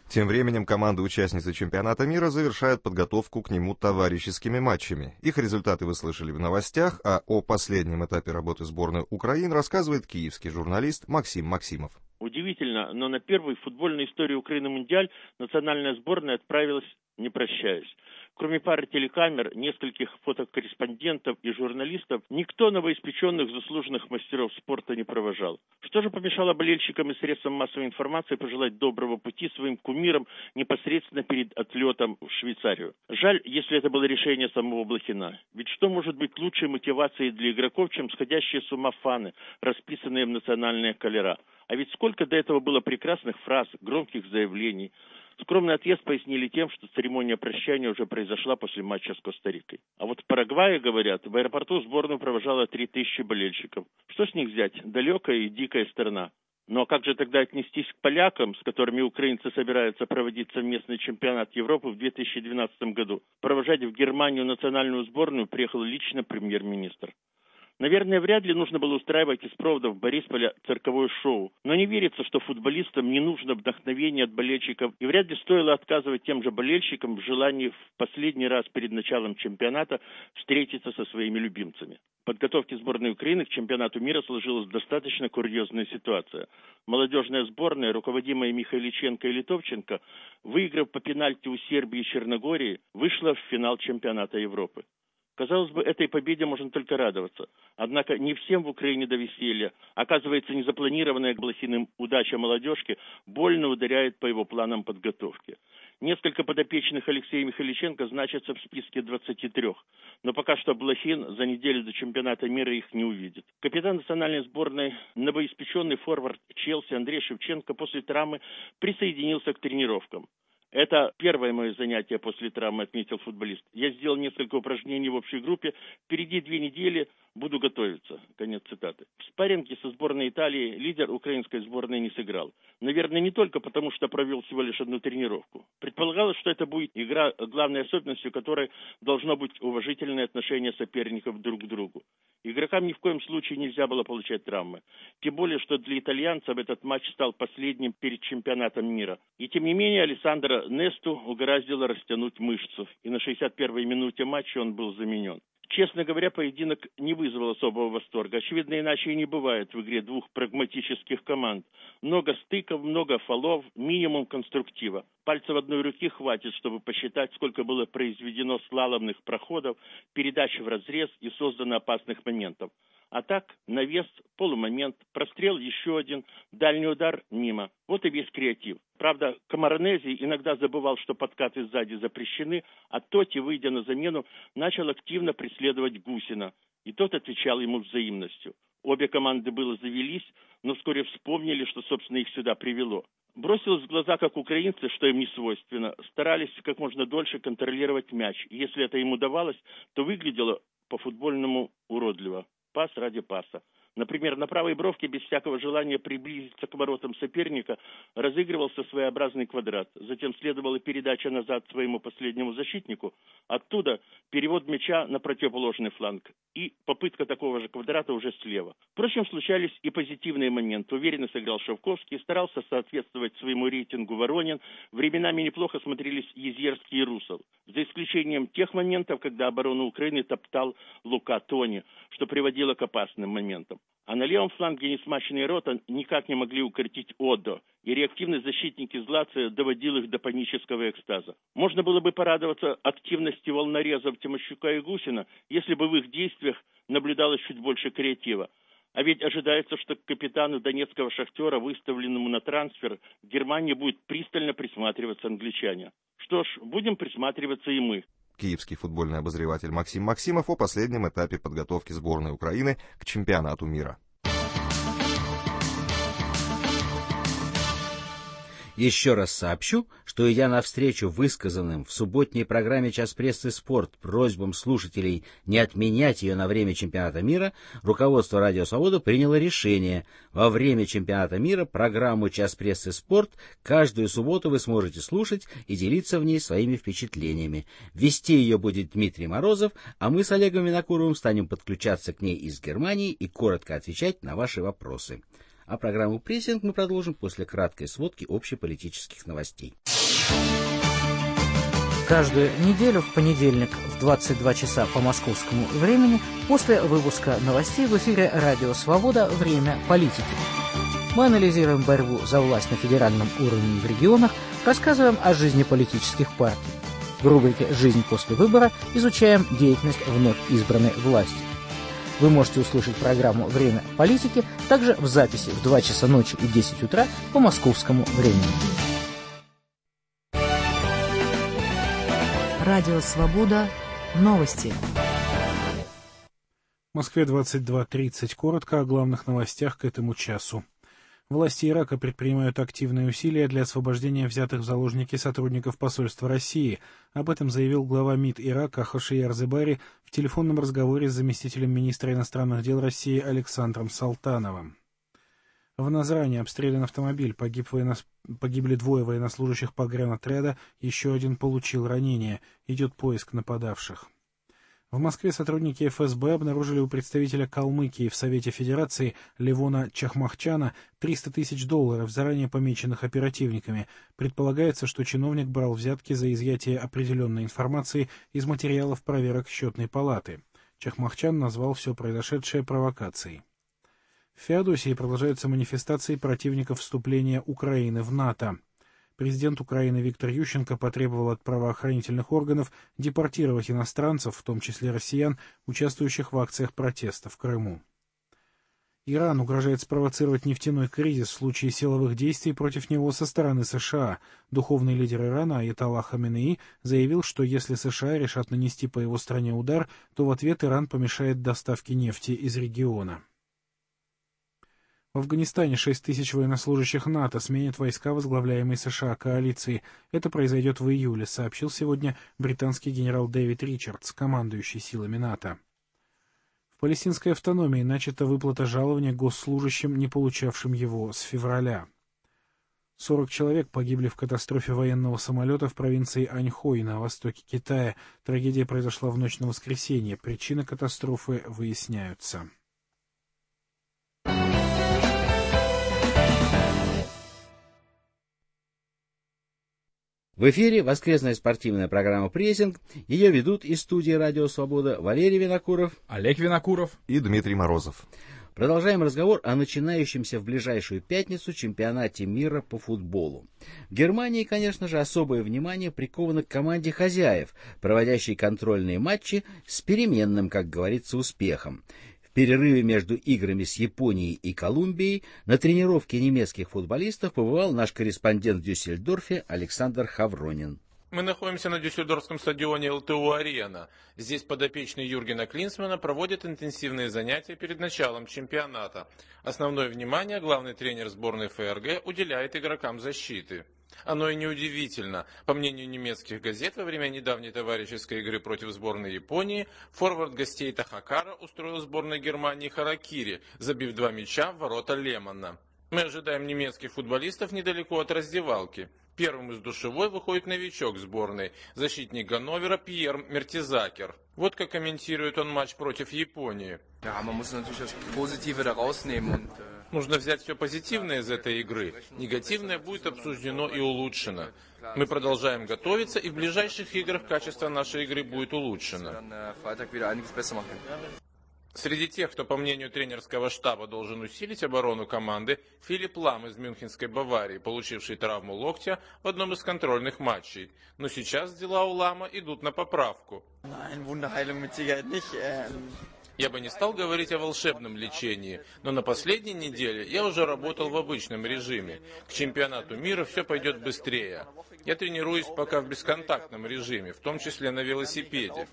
Тем временем команды-участницы чемпионата мира завершают подготовку к нему товарищескими матчами. Их результаты вы слышали в новостях, а о последнем этапе работы сборной Украины рассказывает киевский журналист Максим Максимов. Удивительно, но на первый в футбольной истории Украины Мундиаль национальная сборная отправилась, не прощаясь. Кроме пары телекамер, нескольких фотокорреспондентов и журналистов, никто новоиспеченных заслуженных мастеров спорта не провожал. Что же помешало болельщикам и средствам массовой информации пожелать доброго пути своим кумирам непосредственно перед отлетом в Швейцарию? Жаль, если это было решение самого Блохина. Ведь что может быть лучшей мотивацией для игроков, чем сходящие с ума фаны, расписанные в национальные колера? А ведь сколько до этого было прекрасных фраз, громких заявлений. Скромный отъезд пояснили тем, что церемония прощания уже произошла после матча с Коста-Рикой. А вот в Парагвае, говорят, в аэропорту сборную провожало три тысячи болельщиков. Что с них взять? Далекая и дикая страна. Ну а как же тогда отнестись к полякам, с которыми украинцы собираются проводить совместный чемпионат Европы в две тысячи двенадцатом году? Провожать в Германию национальную сборную приехал лично премьер-министр. Наверное, вряд ли нужно было устраивать из проводов Борисполя цирковое шоу. Но не верится, что футболистам не нужно вдохновение от болельщиков. И вряд ли стоило отказывать тем же болельщикам в желании в последний раз перед началом чемпионата встретиться со своими любимцами. В подготовке сборной Украины к чемпионату мира сложилась достаточно курьезная ситуация. Молодежная сборная, руководимая Михайличенко и Литовченко, выиграв по пенальти у Сербии и Черногории, вышла в финал чемпионата Европы. Казалось бы, этой победе можно только радоваться. Однако не всем в Украине до веселья. Оказывается, незапланированная Блохиным удача молодежки больно ударяет по его планам подготовки. Несколько подопечных Алексея Михайличенко значатся в списке двадцати трёх. Но пока что Блохин за неделю до чемпионата мира их не увидит. Капитан национальной сборной, новоиспеченный форвард Челси Андрей Шевченко после травмы присоединился к тренировкам. Это первое мое занятие после травмы, отметил футболист. Я сделал несколько упражнений в общей группе. Впереди две недели, буду готовиться. Конец цитаты. В спарринге со сборной Италии лидер украинской сборной не сыграл. Наверное, не только потому, что провел всего лишь одну тренировку. Предполагалось, что это будет игра, главной особенностью которой должно быть уважительное отношение соперников друг к другу. Игрокам ни в коем случае нельзя было получать травмы. Тем более, что для итальянцев этот матч стал последним перед чемпионатом мира. И тем не менее, Алессандро Несту угораздило растянуть мышцу. И на шестьдесят первой минуте матча он был заменен. Честно говоря, поединок не вызвал особого восторга. Очевидно, иначе и не бывает в игре двух прагматических команд. Много стыков, много фолов, минимум конструктива. Пальцев одной руки хватит, чтобы посчитать, сколько было произведено слаломных проходов, передач в разрез и создано опасных моментов. А так, навес, полумомент, прострел еще один, дальний удар мимо. Вот и весь креатив. Правда, Камаронези иногда забывал, что подкаты сзади запрещены, а Тоти, выйдя на замену, начал активно преследовать Гусина. И тот отвечал ему взаимностью. Обе команды было завелись, но вскоре вспомнили, что, собственно, их сюда привело. Бросилось в глаза, как украинцы, что им не свойственно, старались как можно дольше контролировать мяч. И если это им удавалось, то выглядело по-футбольному уродливо. Пас ради паса. Например, на правой бровке, без всякого желания приблизиться к воротам соперника, разыгрывался своеобразный квадрат. Затем следовала передача назад своему последнему защитнику. Оттуда перевод мяча на противоположный фланг. И попытка такого же квадрата уже слева. Впрочем, случались и позитивные моменты. Уверенно сыграл Шовковский, старался соответствовать своему рейтингу Воронин. Временами неплохо смотрелись Езерский и Русов. За исключением тех моментов, когда оборону Украины топтал Лука Тони, что приводило к опасным моментам. А на левом фланге несмаченные рота никак не могли укротить Одо, и реактивность защитники Злация доводил их до панического экстаза. Можно было бы порадоваться активности волнорезов Тимощука и Гусина, если бы в их действиях наблюдалось чуть больше креатива. А ведь ожидается, что к капитану донецкого «Шахтера», выставленному на трансфер, в Германии будет пристально присматриваться англичане. Что ж, будем присматриваться и мы. Киевский футбольный обозреватель Максим Максимов о последнем этапе подготовки сборной Украины к чемпионату мира. Еще раз сообщу, что, идя навстречу высказанным в субботней программе «Час прессы спорт» просьбам слушателей не отменять ее на время чемпионата мира, руководство «Радио Свобода» приняло решение. Во время чемпионата мира программу «Час прессы спорт» каждую субботу вы сможете слушать и делиться в ней своими впечатлениями. Вести ее будет Дмитрий Морозов, а мы с Олегом Винокуровым станем подключаться к ней из Германии и коротко отвечать на ваши вопросы. А программу «Прессинг» мы продолжим после краткой сводки общеполитических новостей. Каждую неделю в понедельник в двадцать два часа по московскому времени после выпуска новостей в эфире «Радио Свобода. Время политики». Мы анализируем борьбу за власть на федеральном уровне и в регионах, рассказываем о жизни политических партий. В рубрике «Жизнь после выбора» изучаем деятельность вновь избранной власти. Вы можете услышать программу «Время политики» также в записи в два часа ночи и десять утра по московскому времени. Радио Свобода. Новости. В Москве двадцать два тридцать. Коротко о главных новостях к этому часу. Власти Ирака предпринимают активные усилия для освобождения взятых в заложники сотрудников посольства России. Об этом заявил глава МИД Ирака Хошияр Зебари в телефонном разговоре с заместителем министра иностранных дел России Александром Салтановым. В Назране обстрелян автомобиль, погиб военнос... погибли двое военнослужащих погранотряда, еще один получил ранение. Идет поиск нападавших. В Москве сотрудники эф эс бэ обнаружили у представителя Калмыкии в Совете Федерации Левона Чахмахчана триста тысяч долларов, заранее помеченных оперативниками. Предполагается, что чиновник брал взятки за изъятие определенной информации из материалов проверок счетной палаты. Чахмахчан назвал все произошедшее провокацией. В Феодосии продолжаются манифестации противников вступления Украины в НАТО. Президент Украины Виктор Ющенко потребовал от правоохранительных органов депортировать иностранцев, в том числе россиян, участвующих в акциях протеста в Крыму. Иран угрожает спровоцировать нефтяной кризис в случае силовых действий против него со стороны США. Духовный лидер Ирана Аятолла Хаменеи заявил, что если США решат нанести по его стране удар, то в ответ Иран помешает доставке нефти из региона. В Афганистане шесть тысяч военнослужащих НАТО сменят войска, возглавляемой США коалиции. Это произойдет в июле, сообщил сегодня британский генерал Дэвид Ричардс, командующий силами НАТО. В палестинской автономии начата выплата жалования госслужащим, не получавшим его с февраля. сорок человек погибли в катастрофе военного самолета в провинции Аньхой на востоке Китая. Трагедия произошла в ночь на воскресенье. Причины катастрофы выясняются. В эфире воскресная спортивная программа «Прессинг». Ее ведут из студии «Радио Свобода» Валерий Винокуров, Олег Винокуров и Дмитрий Морозов. Продолжаем разговор о начинающемся в ближайшую пятницу чемпионате мира по футболу. В Германии, конечно же, особое внимание приковано к команде хозяев, проводящей контрольные матчи с переменным, как говорится, успехом. В перерыве между играми с Японией и Колумбией на тренировке немецких футболистов побывал наш корреспондент в Дюссельдорфе Александр Хавронин. Мы находимся на дюссельдорфском стадионе эл тэ у-арена. Здесь подопечные Юргена Клинсмана проводят интенсивные занятия перед началом чемпионата. Основное внимание главный тренер сборной эф эр гэ уделяет игрокам защиты. Оно и неудивительно. По мнению немецких газет, во время недавней товарищеской игры против сборной Японии форвард гостей Тахакара устроил сборной Германии харакири, забив два мяча в ворота Лемана. Мы ожидаем немецких футболистов недалеко от раздевалки. Первым из душевой выходит новичок сборной, защитник Ганновера Пьер Мертизакер. Вот как комментирует он матч против Японии. Нужно взять все позитивное из этой игры. Негативное будет обсуждено и улучшено. Мы продолжаем готовиться, и в ближайших играх качество нашей игры будет улучшено. Среди тех, кто, по мнению тренерского штаба, должен усилить оборону команды, Филипп Лам из Мюнхенской Баварии, получивший травму локтя в одном из контрольных матчей. Но сейчас дела у Лама идут на поправку. Я бы не стал говорить о волшебном лечении, но на последней неделе я уже работал в обычном режиме. К чемпионату мира все пойдет быстрее. Я тренируюсь пока в бесконтактном режиме, в том числе на велосипеде.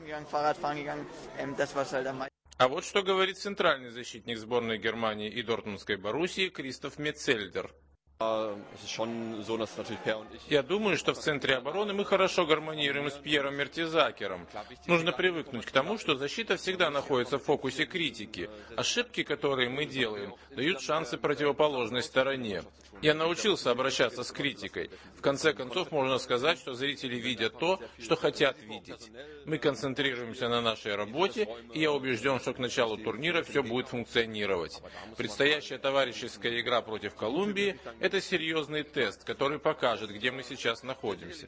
А вот что говорит центральный защитник сборной Германии и Дортмундской Боруссии Кристоф Метцельдер. Я думаю, что в центре обороны мы хорошо гармонируем с Пьером Мертезакером. Нужно привыкнуть к тому, что защита всегда находится в фокусе критики. Ошибки, которые мы делаем, дают шансы противоположной стороне. Я научился обращаться с критикой. В конце концов, можно сказать, что зрители видят то, что хотят видеть. Мы концентрируемся на нашей работе, и я убежден, что к началу турнира все будет функционировать. Предстоящая товарищеская игра против Колумбии – это серьезный тест, который покажет, где мы сейчас находимся.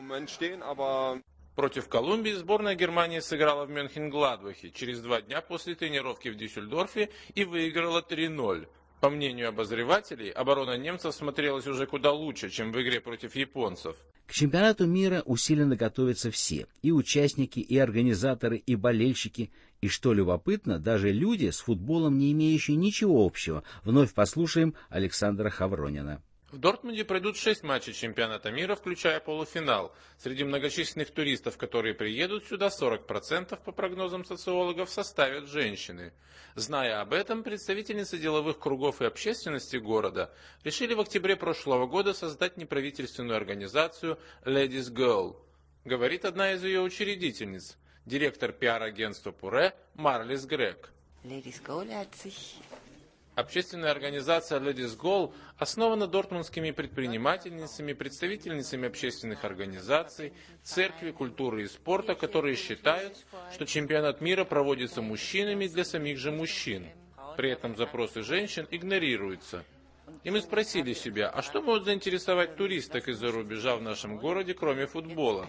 Против Колумбии сборная Германии сыграла в Мюнхен-Гладбахе через два дня после тренировки в Дюссельдорфе и выиграла три ноль. По мнению обозревателей, оборона немцев смотрелась уже куда лучше, чем в игре против японцев. К чемпионату мира усиленно готовятся все, и участники, и организаторы, и болельщики, и, что любопытно, даже люди с футболом, не имеющие ничего общего. Вновь послушаем Александра Хавронина. В Дортмунде пройдут шесть матчей чемпионата мира, включая полуфинал. Среди многочисленных туристов, которые приедут сюда, сорок процентов, по прогнозам социологов, составят женщины. Зная об этом, представительницы деловых кругов и общественности города решили в октябре прошлого года создать неправительственную организацию Ladies Girl, говорит одна из ее учредительниц, директор пиар-агентства Пуре Марлис Грег. Ladies Girl hat sich Общественная организация Ladies Goal основана дортмундскими предпринимательницами, представительницами общественных организаций, церкви, культуры и спорта, которые считают, что чемпионат мира проводится мужчинами для самих же мужчин. При этом запросы женщин игнорируются. И мы спросили себя, а что может заинтересовать туристок из-за рубежа в нашем городе, кроме футбола?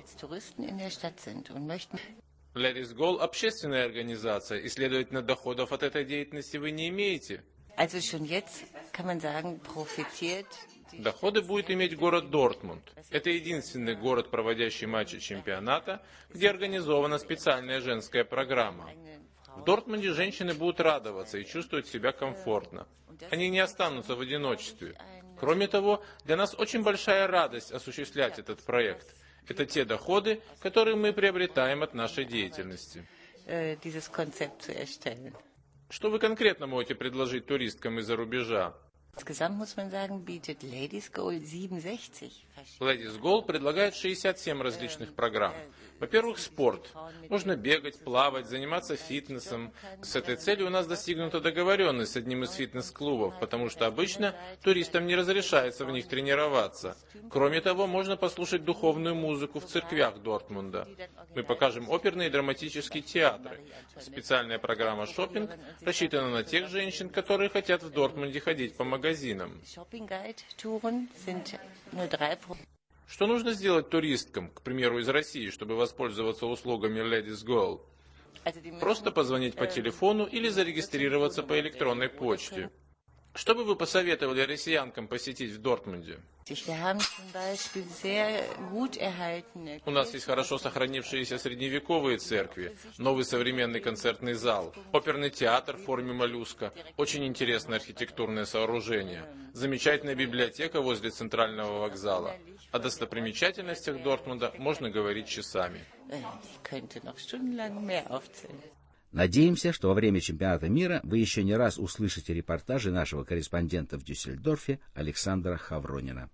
Ladies Goal – общественная организация, и, следовательно, доходов от этой деятельности вы не имеете. Also schon jetzt kann man sagen, profitiert. Доходы будет иметь город Дортмунд. Это единственный город, проводящий матчи чемпионата, где организована специальная женская программа. В Дортмунде женщины будут радоваться и чувствовать себя комфортно. Они не останутся в одиночестве. Кроме того, для нас очень большая радость осуществлять этот проект. Это те доходы, которые мы приобретаем от нашей деятельности. Что вы конкретно можете предложить туристкам из-за рубежа? Ladies Goal предлагает шестьдесят семь различных программ. Во-первых, спорт. Можно бегать, плавать, заниматься фитнесом. С этой целью у нас достигнута договоренность с одним из фитнес-клубов, потому что обычно туристам не разрешается в них тренироваться. Кроме того, можно послушать духовную музыку в церквях Дортмунда. Мы покажем оперные и драматические театры. Специальная программа «Шоппинг» рассчитана на тех женщин, которые хотят в Дортмунде ходить по магазинам. Что нужно сделать туристкам, к примеру, из России, чтобы воспользоваться услугами Ladies Goal? Просто позвонить по телефону или зарегистрироваться по электронной почте. Что бы вы посоветовали россиянкам посетить в Дортмунде? У нас есть хорошо сохранившиеся средневековые церкви, новый современный концертный зал, оперный театр в форме моллюска, очень интересное архитектурное сооружение, замечательная библиотека возле центрального вокзала. О достопримечательностях Дортмунда можно говорить часами. Надеемся, что во время чемпионата мира вы еще не раз услышите репортажи нашего корреспондента в Дюссельдорфе Александра Хавронина.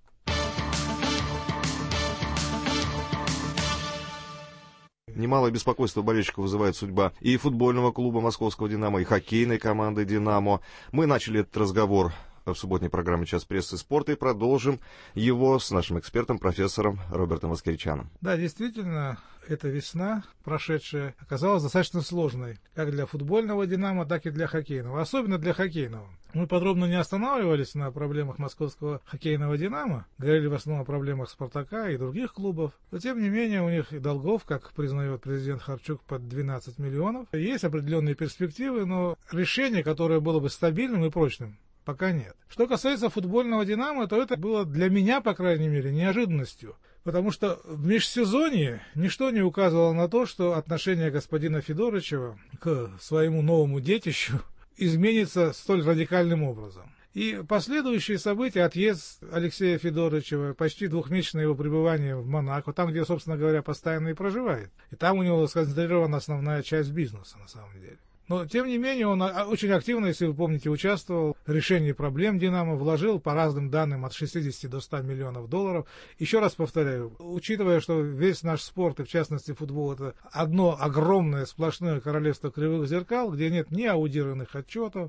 Немало беспокойства болельщиков вызывает судьба и футбольного клуба московского «Динамо», и хоккейной команды «Динамо». Мы начали этот разговор в субботней программе «Час прессы и спорта» и продолжим его с нашим экспертом, профессором Робертом Воскеричаном. Да, действительно, эта весна, прошедшая, оказалась достаточно сложной, как для футбольного «Динамо», так и для хоккейного, особенно для хоккейного. Мы подробно не останавливались на проблемах московского хоккейного «Динамо», говорили в основном о проблемах «Спартака» и других клубов, но тем не менее у них и долгов, как признает президент Харчук, под двенадцать миллионов. Есть определенные перспективы, но решение, которое было бы стабильным и прочным, пока нет. Что касается футбольного «Динамо», то это было для меня, по крайней мере, неожиданностью. Потому что в межсезонье ничто не указывало на то, что отношение господина Федорычева к своему новому детищу изменится столь радикальным образом. И последующие события, отъезд Алексея Федорычева, почти двухмесячное его пребывание в Монако, там, где, собственно говоря, постоянно и проживает. И там у него сконцентрирована основная часть бизнеса, на самом деле. Но, тем не менее, он очень активно, если вы помните, участвовал в решении проблем «Динамо», вложил, по разным данным, от шестидесяти до ста миллионов долларов. Еще раз повторяю, учитывая, что весь наш спорт, и в частности футбол, это одно огромное сплошное королевство кривых зеркал, где нет ни аудированных отчетов,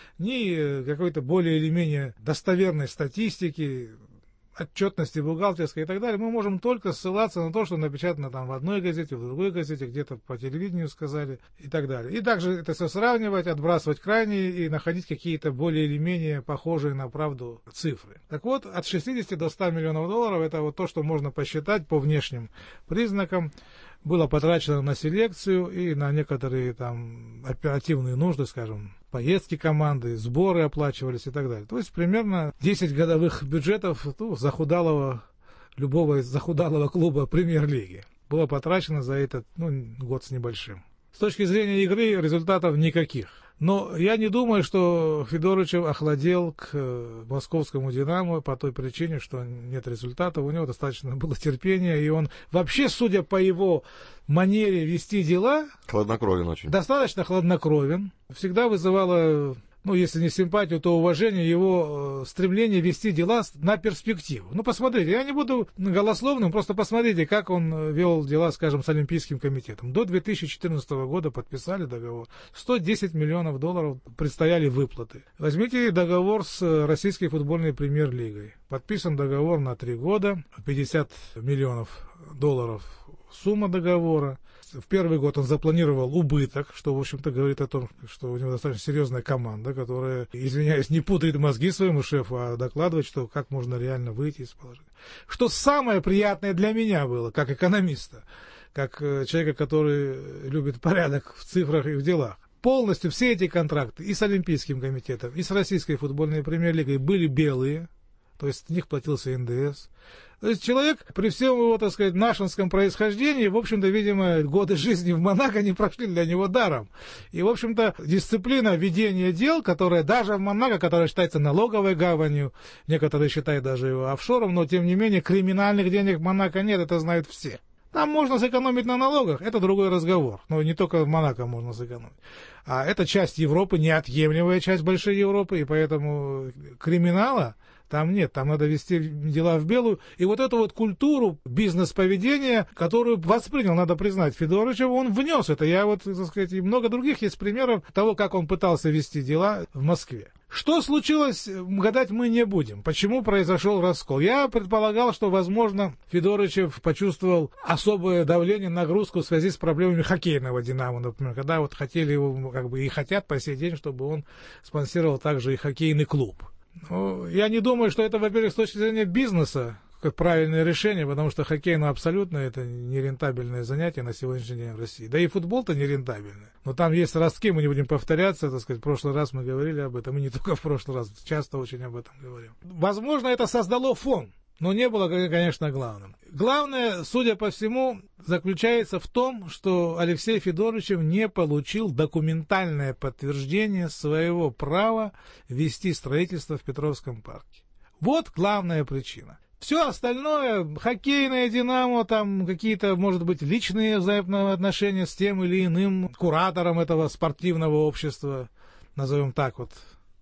ни какой-то более или менее достоверной статистики, отчетности бухгалтерской и так далее, мы можем только ссылаться на то, что напечатано там в одной газете, в другой газете, где-то по телевидению сказали и так далее. И также это все сравнивать, отбрасывать крайние и находить какие-то более или менее похожие на правду цифры. Так вот, от шестидесяти до ста миллионов долларов это вот то, что можно посчитать по внешним признакам, было потрачено на селекцию и на некоторые там оперативные нужды, скажем, поездки команды, сборы оплачивались и так далее. То есть примерно десять годовых бюджетов ну, захудалого, любого захудалого клуба премьер-лиги было потрачено за этот ну, год с небольшим. С точки зрения игры результатов никаких. Но я не думаю, что Федорычев охладел к московскому «Динамо» по той причине, что нет результатов. У него достаточно было терпения, и он вообще, судя по его манере вести дела... Хладнокровен очень. Достаточно хладнокровен. Всегда вызывало... ну, если не симпатию, то уважение, его э, стремление вести дела на перспективу. Ну, посмотрите, я не буду голословным, просто посмотрите, как он вел дела, скажем, с Олимпийским комитетом. До две тысячи четырнадцатого года подписали договор. сто десять миллионов долларов предстояли выплаты. Возьмите договор с Российской футбольной премьер-лигой. Подписан договор на три года, пятьдесят миллионов долларов сумма договора. В первый год он запланировал убыток, что, в общем-то, говорит о том, что у него достаточно серьезная команда, которая, извиняюсь, не путает мозги своему шефу, а докладывает, что как можно реально выйти из положения. Что самое приятное для меня было, как экономиста, как человека, который любит порядок в цифрах и в делах. Полностью все эти контракты и с Олимпийским комитетом, и с Российской футбольной премьер-лигой были белые, то есть с них платился эн дэ эс. То есть человек, при всем его, так сказать, нашинском происхождении, в общем-то, видимо, годы жизни в Монако не прошли для него даром. И, в общем-то, дисциплина ведения дел, которая даже в Монако, которая считается налоговой гаванью, некоторые считают даже его офшором, но, тем не менее, криминальных денег в Монако нет, это знают все. Там можно сэкономить на налогах, это другой разговор. Но не только в Монако можно сэкономить. А это часть Европы, неотъемлемая часть большой Европы, и поэтому криминала там нет, там надо вести дела в белую. И вот эту вот культуру бизнес-поведения, которую воспринял, надо признать, Федорычев, он внес это. Я вот, так сказать, и много других есть примеров того, как он пытался вести дела в Москве. Что случилось, гадать мы не будем. Почему произошел раскол? Я предполагал, что, возможно, Федорычев почувствовал особое давление, нагрузку в связи с проблемами хоккейного «Динамо», например, когда вот хотели его, как бы и хотят по сей день, чтобы он спонсировал также и хоккейный клуб. Ну, я не думаю, что это, во-первых, с точки зрения бизнеса, как правильное решение, потому что хоккей, ну, абсолютно это нерентабельное занятие на сегодняшний день в России. Да и футбол-то нерентабельный. Но там есть ростки, мы не будем повторяться, так сказать, в прошлый раз мы говорили об этом, и не только в прошлый раз, часто очень об этом говорим. Возможно, это создало фон, но не было, конечно, главным. Главное, судя по всему, заключается в том, что Алексей Федорычев не получил документальное подтверждение своего права вести строительство в Петровском парке. Вот главная причина. Все остальное, хоккейное «Динамо», там какие-то, может быть, личные взаимоотношения с тем или иным куратором этого спортивного общества, назовем так вот,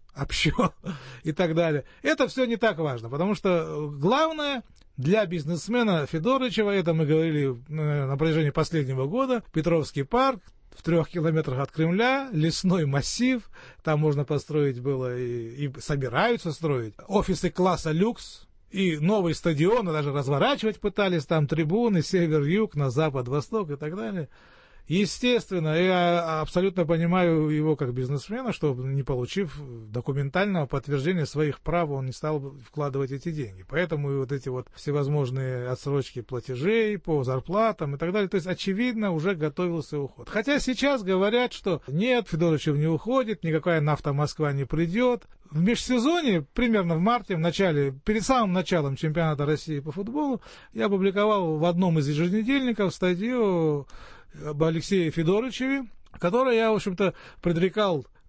общо и так далее. Это все не так важно, потому что главное для бизнесмена Федорычева, это мы говорили на протяжении последнего года, Петровский парк, в трех километрах от Кремля, лесной массив, там можно построить было и, и собираются строить офисы класса люкс, и новый стадион, и даже разворачивать пытались, там трибуны, север-юг, на запад-восток и так далее. Естественно, я абсолютно понимаю его как бизнесмена, что, не получив документального подтверждения своих прав, он не стал вкладывать эти деньги. Поэтому и вот эти вот всевозможные отсрочки платежей по зарплатам и так далее. То есть, очевидно, уже готовился уход. Хотя сейчас говорят, что нет, Федорычев не уходит, никакая «Нафта Москва» не придет. В межсезонье, примерно в марте, в начале, перед самым началом чемпионата России по футболу, я опубликовал в одном из еженедельников статью об Алексее Федорычеве, которой я, в общем-то, предрекал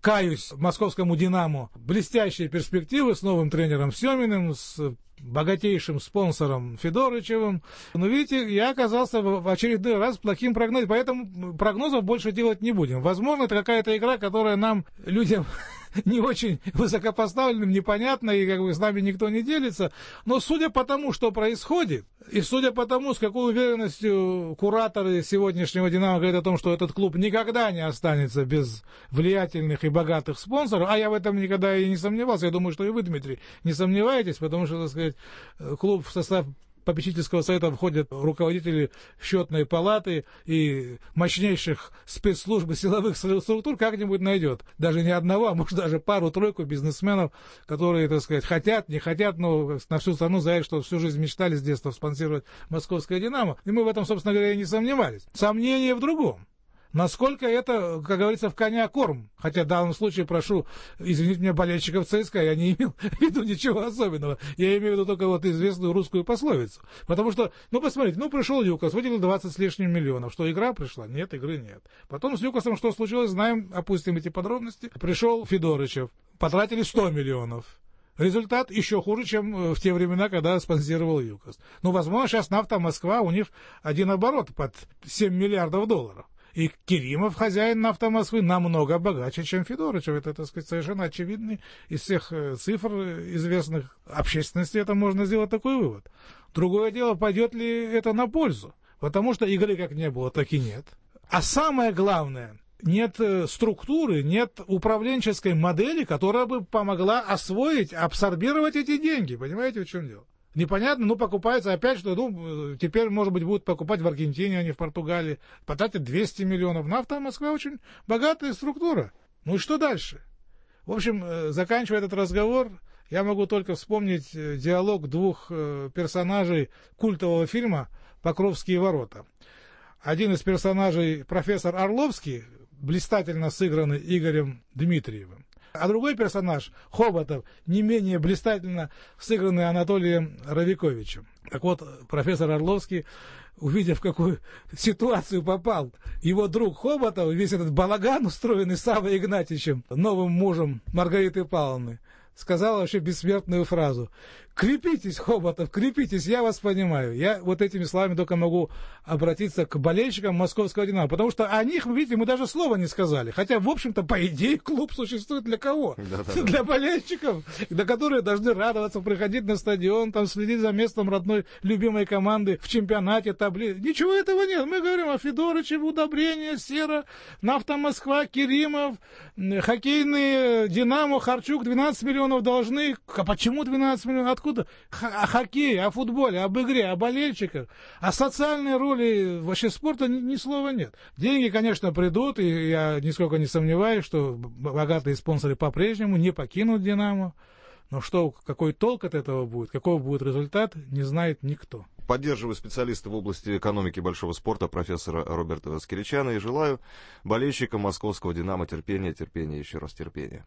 каюсь, московскому «Динамо» блестящие перспективы с новым тренером Семиным, с богатейшим спонсором Федорычевым. Но видите, я оказался в очередной раз плохим прогнозом, поэтому прогнозов больше делать не будем. Возможно, это какая-то игра, которая нам, людям не очень высокопоставленным, непонятно, и как бы с нами никто не делится. Но судя по тому, что происходит, и судя по тому, с какой уверенностью кураторы сегодняшнего «Динамо» говорят о том, что этот клуб никогда не останется без влиятельных и богатых спонсоров, а я в этом никогда и не сомневался, я думаю, что и вы, Дмитрий, не сомневаетесь, потому что, так сказать, клуб в состав попечительского совета входят руководители счетной палаты и мощнейших спецслужб и силовых структур, как-нибудь найдет. Даже не одного, а может даже пару-тройку бизнесменов, которые, так сказать, хотят, не хотят, но на всю страну заявят, что всю жизнь мечтали с детства спонсировать московское «Динамо». И мы в этом, собственно говоря, и не сомневались. Сомнение в другом. Насколько это, как говорится, в коня корм. Хотя в данном случае, прошу извинить меня, болельщиков ЦСКА, я не имел в виду ничего особенного. Я имею в виду только вот известную русскую пословицу. Потому что, ну, посмотрите, ну, пришел Юкас, выделил двадцать с лишним миллионов. Что, игра пришла? Нет, игры нет. Потом с Юкасом что случилось, знаем, опустим эти подробности. Пришел Федорычев, потратили сто миллионов. Результат еще хуже, чем в те времена, когда спонсировал Юкас. Ну, возможно, сейчас «Нафта Москва», у них один оборот под семь миллиардов долларов. И Керимов, хозяин «Нафта Москвы», намного богаче, чем Федорычев. Это, так сказать, совершенно очевидный из всех цифр известных общественности. Это можно сделать такой вывод. Другое дело, пойдет ли это на пользу. Потому что игры как не было, так и нет. А самое главное, нет структуры, нет управленческой модели, которая бы помогла освоить, абсорбировать эти деньги. Понимаете, в чем дело? Непонятно, ну, покупается опять, что, ну, теперь, может быть, будут покупать в Аргентине, а не в Португалии. Потратят двести миллионов. «Нафта Москва» очень богатая структура. Ну и что дальше? В общем, заканчивая этот разговор, я могу только вспомнить диалог двух персонажей культового фильма «Покровские ворота». Один из персонажей профессор Орловский, блистательно сыгранный Игорем Дмитриевым. А другой персонаж, Хоботов, не менее блистательно сыгранный Анатолием Равиковичем. Так вот, профессор Орловский, увидев, в какую ситуацию попал его друг Хоботов, весь этот балаган, устроенный Саввой Игнатьевичем, новым мужем Маргариты Павловны, сказал вообще бессмертную фразу: «Крепитесь, Хоботов, крепитесь, я вас понимаю». Я вот этими словами только могу обратиться к болельщикам московского «Динамо», потому что о них, видите, мы даже слова не сказали. Хотя, в общем-то, по идее, клуб существует для кого? Да-да-да. Для болельщиков, для которых должны радоваться, приходить на стадион, там, следить за местом родной любимой команды в чемпионате, таблицы. Ничего этого нет. Мы говорим о Федорычеве, удобрения, Сера, «Нафта Москва», Керимов, хоккейные «Динамо», Харчук, двенадцать миллионов должны. А почему двенадцать миллионов? Откуда? О хоккее, о футболе, об игре, о болельщиках, о социальной роли вообще спорта ни, ни слова нет. Деньги, конечно, придут, и я нисколько не сомневаюсь, что богатые спонсоры по-прежнему не покинут «Динамо». Но что, какой толк от этого будет, какой будет результат, не знает никто. Поддерживаю специалиста в области экономики большого спорта профессора Роберта Скиричана и желаю болельщикам московского «Динамо» терпения, терпения, еще раз терпения.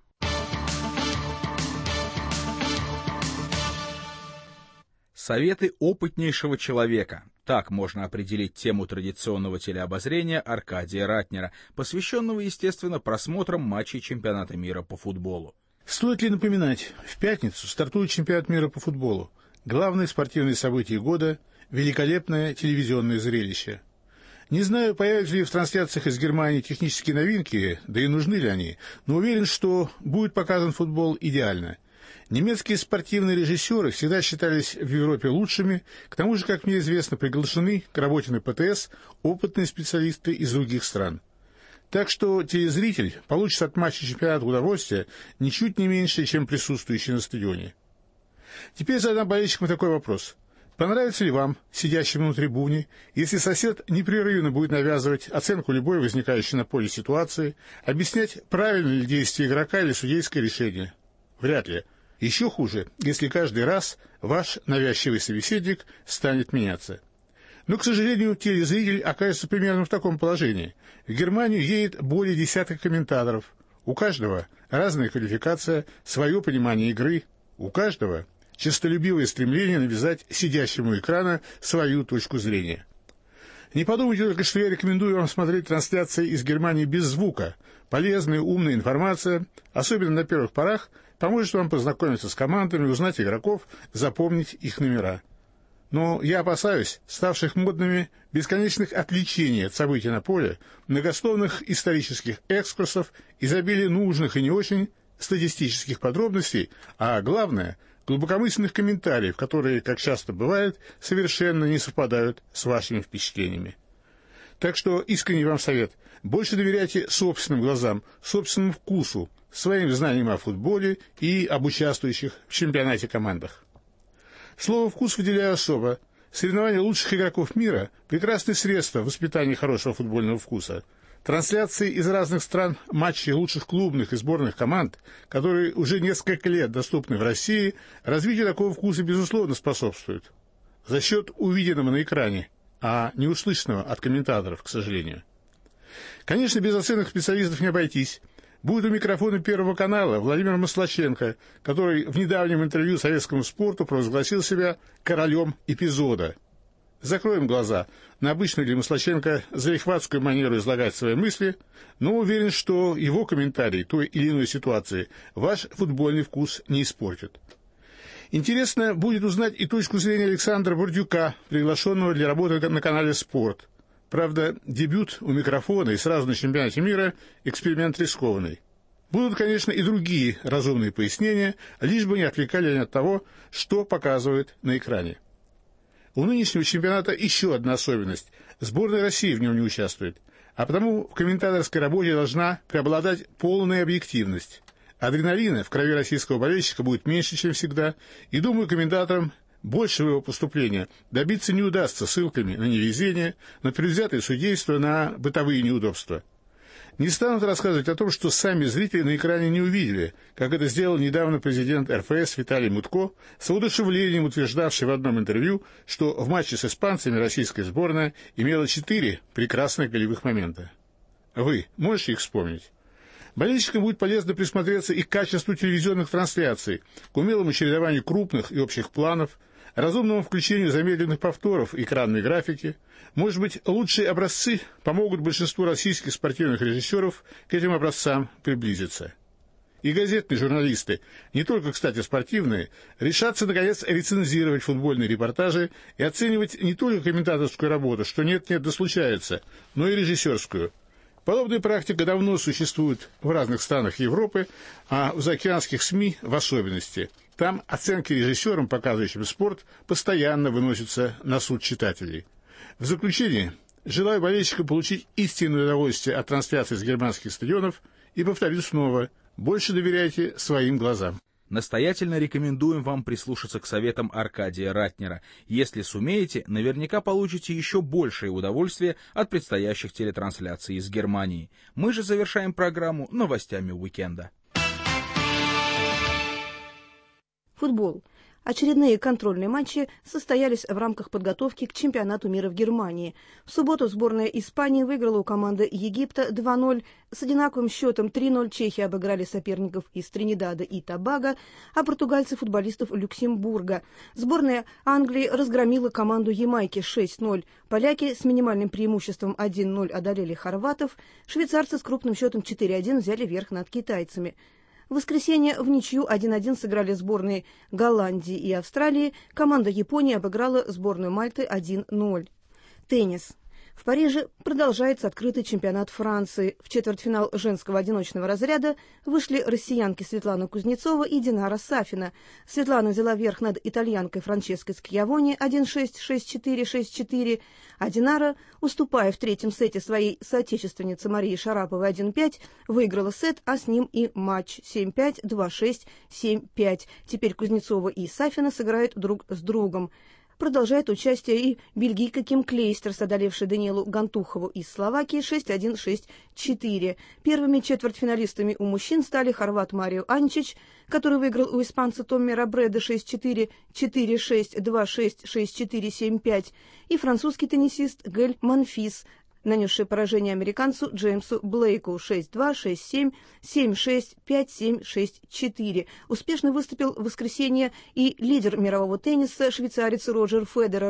Советы опытнейшего человека. Так можно определить тему традиционного телеобозрения Аркадия Ратнера, посвященного, естественно, просмотрам матчей чемпионата мира по футболу. Стоит ли напоминать, в пятницу стартует чемпионат мира по футболу. Главное спортивное событие года – великолепное телевизионное зрелище. Не знаю, появятся ли в трансляциях из Германии технические новинки, да и нужны ли они, но уверен, что будет показан футбол идеально. Немецкие спортивные режиссеры всегда считались в Европе лучшими, к тому же, как мне известно, приглашены к работе на ПТС опытные специалисты из других стран. Так что телезритель получит от матча чемпионата удовольствие ничуть не меньше, чем присутствующий на стадионе. Теперь задам болельщикам такой вопрос. Понравится ли вам, сидящему на трибуне, если сосед непрерывно будет навязывать оценку любой возникающей на поле ситуации, объяснять, правильно ли действие игрока или судейское решение? Вряд ли. Еще хуже, если каждый раз ваш навязчивый собеседник станет меняться. Но, к сожалению, телезритель окажется примерно в таком положении. В Германию едет более десятка комментаторов. У каждого разная квалификация, свое понимание игры. У каждого честолюбивое стремление навязать сидящему экрана свою точку зрения. Не подумайте только, что я рекомендую вам смотреть трансляции из Германии без звука. Полезная, умная информация, особенно на первых порах, поможет вам познакомиться с командами, узнать игроков, запомнить их номера. Но я опасаюсь ставших модными бесконечных отвлечений от событий на поле, многословных исторических экскурсов, изобилия нужных и не очень статистических подробностей, а главное – глубокомысленных комментариев, которые, как часто бывает, совершенно не совпадают с вашими впечатлениями. Так что искренне вам совет – больше доверяйте собственным глазам, собственному вкусу, своим знаниям о футболе и об участвующих в чемпионате командах. Слово «вкус» выделяю особо. Соревнования лучших игроков мира – прекрасное средство воспитания хорошего футбольного вкуса. Трансляции из разных стран матчей лучших клубных и сборных команд, которые уже несколько лет доступны в России, развитию такого вкуса, безусловно, способствуют. За счет увиденного на экране, а не услышанного от комментаторов, к сожалению. Конечно, без оценок специалистов не обойтись. Будет у микрофона Первого канала Владимир Маслаченко, который в недавнем интервью советскому спорту провозгласил себя королем эпизода. Закроем глаза на обычную для Маслаченко залихватскую манеру излагать свои мысли, но уверен, что его комментарий той или иной ситуации ваш футбольный вкус не испортит. Интересно будет узнать и точку зрения Александра Бурдюка, приглашенного для работы на канале «Спорт». Правда, дебют у микрофона и сразу на чемпионате мира – эксперимент рискованный. Будут, конечно, и другие разумные пояснения, лишь бы не отвлекали они от того, что показывают на экране. У нынешнего чемпионата еще одна особенность – сборная России в нем не участвует, а потому в комментаторской работе должна преобладать полная объективность. Адреналина в крови российского болельщика будет меньше, чем всегда, и, думаю, комментаторам большего его поступления добиться не удастся ссылками на невезение, на предвзятое судейство, на бытовые неудобства. Не станут рассказывать о том, что сами зрители на экране не увидели, как это сделал недавно президент эр эф эс Виталий Мутко, с воодушевлением утверждавший в одном интервью, что в матче с испанцами российская сборная имела четыре прекрасных голевых момента. Вы можете их вспомнить? Болельщикам будет полезно присмотреться и к качеству телевизионных трансляций, к умелому чередованию крупных и общих планов, разумному включению замедленных повторов экранной графики. Может быть, лучшие образцы помогут большинству российских спортивных режиссеров к этим образцам приблизиться. И газетные журналисты, не только, кстати, спортивные, решатся, наконец, рецензировать футбольные репортажи и оценивать не только комментаторскую работу, что нет-нет да случается, но и режиссерскую. Подобная практика давно существует в разных странах Европы, а в заокеанских СМИ в особенности. Там оценки режиссерам, показывающим спорт, постоянно выносятся на суд читателей. В заключение, желаю болельщикам получить истинное удовольствие от трансляции с германских стадионов и, повторю снова, больше доверяйте своим глазам. Настоятельно рекомендуем вам прислушаться к советам Аркадия Ратнера. Если сумеете, наверняка получите еще большее удовольствие от предстоящих телетрансляций из Германии. Мы же завершаем программу новостями уикенда. Футбол. Очередные контрольные матчи состоялись в рамках подготовки к чемпионату мира в Германии. В субботу сборная Испании выиграла у команды Египта два ноль. С одинаковым счетом три ноль чехи обыграли соперников из Тринидада и Тобаго, а португальцы – футболистов Люксембурга. Сборная Англии разгромила команду Ямайки шесть ноль. Поляки с минимальным преимуществом один ноль одолели хорватов. Швейцарцы с крупным счетом четыре один взяли верх над китайцами. В воскресенье в ничью один один сыграли сборные Голландии и Австралии. Команда Японии обыграла сборную Мальты один ноль. Теннис. В Париже продолжается открытый чемпионат Франции. В четвертьфинал женского одиночного разряда вышли россиянки Светлана Кузнецова и Динара Сафина. Светлана взяла верх над итальянкой Франческой Скьявони один шесть, шесть четыре, шесть четыре, а Динара, уступая в третьем сете своей соотечественнице Марии Шараповой один пять, выиграла сет, а с ним и матч семь пять, два шесть, семь пять. Теперь Кузнецова и Сафина сыграют друг с другом. Продолжает участие и бельгийка Ким Клейстерс, одолевшая Даниэлу Гантухову из Словакии шесть один, шесть четыре. Первыми четвертьфиналистами у мужчин стали хорват Марио Анчич, который выиграл у испанца Томми Робреда шесть четыре, четыре шесть, два шесть, шесть четыре, семь пять, и французский теннисист Гэль Монфис, нанесший поражение американцу Джеймсу Блейку шесть два, шесть семь, семь шесть, пять семь, шесть четыре. Успешно выступил в воскресенье и лидер мирового тенниса швейцарец Роджер Федерер.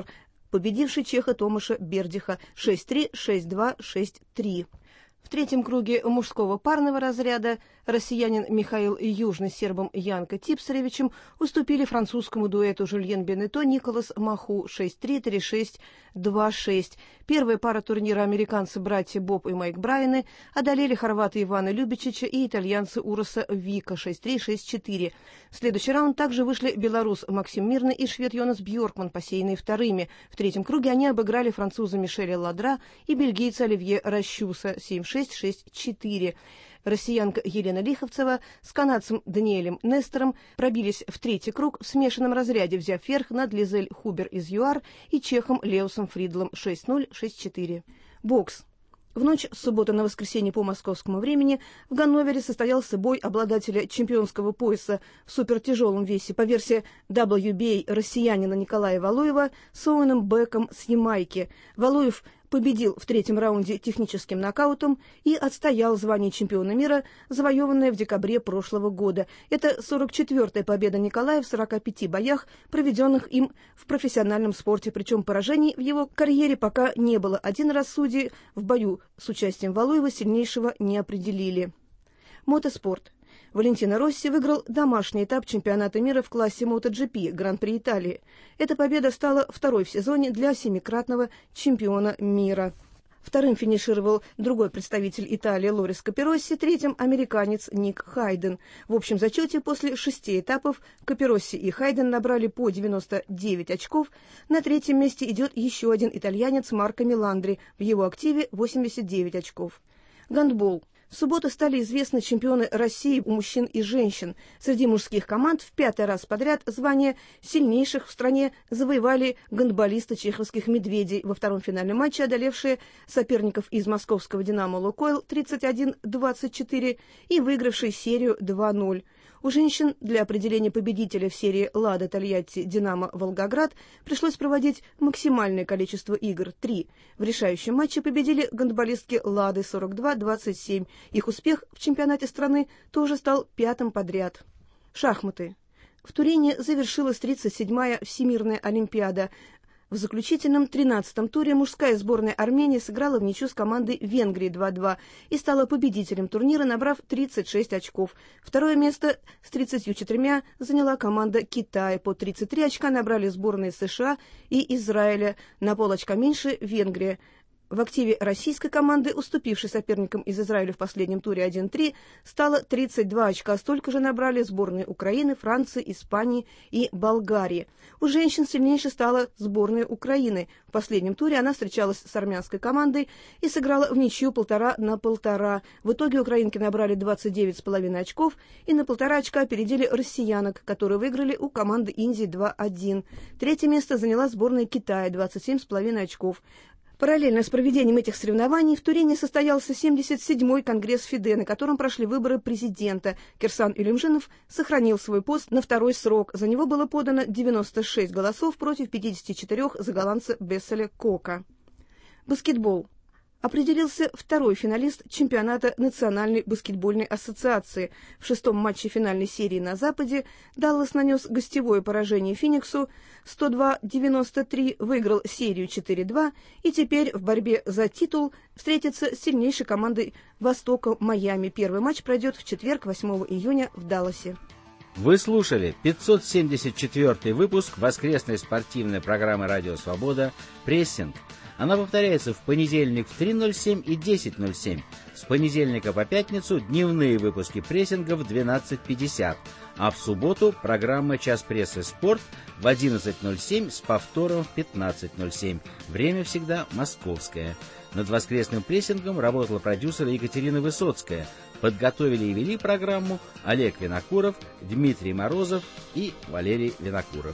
победивший чеха Томаша Бердиха шесть три, шесть два, шесть три. В третьем круге мужского парного разряда россиянин Михаил Южный с сербом Янко Типсаревичем уступили французскому дуэту Жюльен Бенето Николас Маху шесть три, три шесть, два шесть. Первая пара турнира американцы-братья Боб и Майк Брайаны одолели хорваты Ивана Любичича и итальянцы Уроса Вика шесть три, шесть четыре. В следующий раунд также вышли белорус Максим Мирный и швед Йонас Бьоркман, посеянные вторыми. В третьем круге они обыграли француза Мишеля Ладра и бельгийца Оливье Расчуса семь шесть, шесть четыре. Россиянка Елена Лиховцева с канадцем Даниэлем Нестором пробились в третий круг в смешанном разряде, взяв верх над Лизель Хубер из ЮАР и чехом Леусом Фридлом шесть ноль, шесть четыре. Бокс. В ночь с субботы на воскресенье по московскому времени в Ганновере состоялся бой обладателя чемпионского пояса в супертяжелом весе по версии дабл ю би эй россиянина Николая Валуева с Оуэном Беком с Ямайки. Валуев победил в третьем раунде техническим нокаутом и отстоял звание чемпиона мира, завоеванное в декабре прошлого года. Это сорок четвёртая победа Николая в сорока пяти боях, проведенных им в профессиональном спорте, причем поражений в его карьере пока не было. Один раз судьи в бою с участием Валуева сильнейшего не определили. Мотоспорт. Валентино Росси выиграл домашний этап чемпионата мира в классе MotoGP Гран-при Италии. Эта победа стала второй в сезоне для семикратного чемпиона мира. Вторым финишировал другой представитель Италии Лорис Каперосси, третьим американец Ник Хайден. В общем зачете после шести этапов Каперосси и Хайден набрали по девяносто девять очков. На третьем месте идет еще один итальянец Марко Меландри, в его активе восемьдесят девять очков. Гандбол. В субботу стали известны чемпионы России у мужчин и женщин. Среди мужских команд в пятый раз подряд звание сильнейших в стране завоевали гандболисты чеховских «Медведей», во втором финальном матче одолевшие соперников из московского «Динамо Лукойл» тридцать один двадцать четыре и выигравшие серию два ноль. У женщин для определения победителя в серии «Лада Тольятти Динамо Волгоград» пришлось проводить максимальное количество игр – три. В решающем матче победили гандболистки «Лады» сорок два двадцать семь. Их успех в чемпионате страны тоже стал пятым подряд. Шахматы. В Турине завершилась тридцать седьмая Всемирная Олимпиада. В заключительном тринадцатом туре мужская сборная Армении сыграла в ничью с командой Венгрии два два и стала победителем турнира, набрав тридцать шесть очков. Второе место с тридцатью четырьмя заняла команда Китая. По тридцать три очка набрали сборные США и Израиля, на полочка меньше Венгрия. В активе российской команды, уступившей соперникам из Израиля в последнем туре один три, стало тридцать два очка. Столько же набрали сборные Украины, Франции, Испании и Болгарии. У женщин сильнейшей стала сборная Украины. В последнем туре она встречалась с армянской командой и сыграла в ничью полтора на полтора. В итоге украинки набрали двадцать девять с половиной очков и на полтора очка опередили россиянок, которые выиграли у команды Индии два один. Третье место заняла сборная Китая, двадцать семь с половиной очков. Параллельно с проведением этих соревнований в Турине состоялся семьдесят седьмой конгресс ФИДЕ, на котором прошли выборы президента. Кирсан Илюмжинов сохранил свой пост на второй срок. За него было подано девяносто шесть голосов против пятидесяти четырёх за голландца Бесселя Кока. Баскетбол. Определился второй финалист чемпионата Национальной баскетбольной ассоциации. В шестом матче финальной серии на Западе Даллас нанес гостевое поражение Фениксу сто два девяносто три, выиграл серию четыре два и теперь в борьбе за титул встретится с сильнейшей командой Востока Майами. Первый матч пройдет в четверг, восьмого июня в Далласе. Вы слушали пятьсот семьдесят четвёртый выпуск воскресной спортивной программы «Радио Свобода» «Прессинг». Она повторяется в понедельник в три ноль семь и десять ноль семь. С понедельника по пятницу дневные выпуски прессинга в двенадцать пятьдесят. А в субботу программа «Час прессы спорт» в одиннадцать ноль семь с повтором в пятнадцать ноль семь. Время всегда московское. Над воскресным прессингом работала продюсер Екатерина Высоцкая. Подготовили и вели программу Олег Винокуров, Дмитрий Морозов и Валерий Винокуров.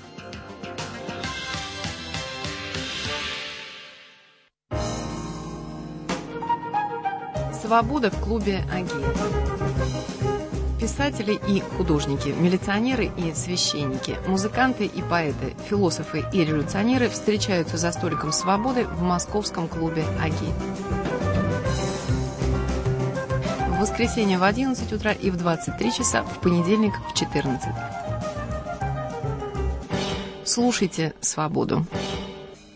Свобода в клубе «Агит». Писатели и художники, милиционеры и священники, музыканты и поэты, философы и революционеры встречаются за столиком свободы в московском клубе «Агит». В воскресенье в одиннадцать утра и в двадцать три часа, в понедельник в четырнадцать. Слушайте «Свободу».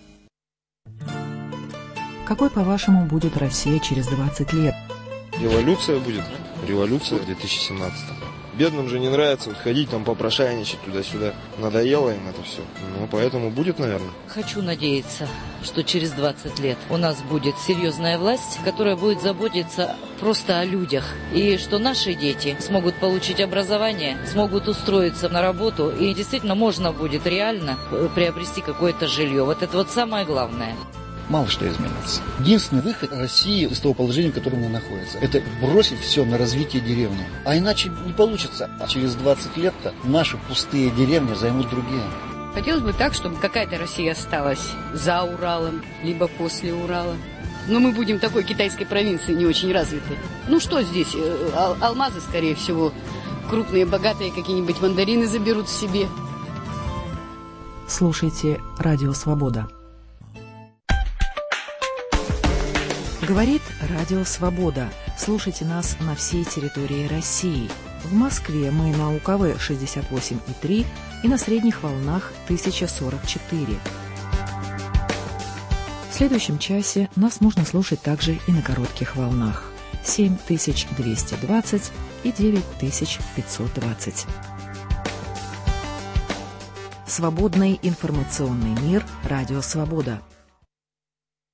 Какой, по-вашему, будет Россия через двадцать лет? Революция будет. Революция в две тысячи семнадцатом. Бедным же не нравится вот ходить там попрошайничать туда-сюда. Надоело им это все. Ну, поэтому будет, наверное. Хочу надеяться, что через двадцать лет у нас будет серьезная власть, которая будет заботиться просто о людях. И что наши дети смогут получить образование, смогут устроиться на работу. И действительно можно будет реально приобрести какое-то жилье. Вот это вот самое главное. Мало что изменится. Единственный выход России из того положения, в котором она находится, это бросить все на развитие деревни. А иначе не получится. А через двадцать лет-то наши пустые деревни займут другие. Хотелось бы так, чтобы какая-то Россия осталась за Уралом, либо после Урала. Но мы будем такой китайской провинции не очень развитой. Ну что здесь? Ал- алмазы, скорее всего. Крупные, богатые какие-нибудь мандарины заберут себе. Слушайте «Радио Свобода». Говорит Радио Свобода. Слушайте нас на всей территории России. В Москве мы на У К В шестьдесят восемь и три и на средних волнах тысяча сорок четыре. В следующем часе нас можно слушать также и на коротких волнах семь тысяч двести двадцать и девять тысяч пятьсот двадцать. Свободный информационный мир. Радио Свобода.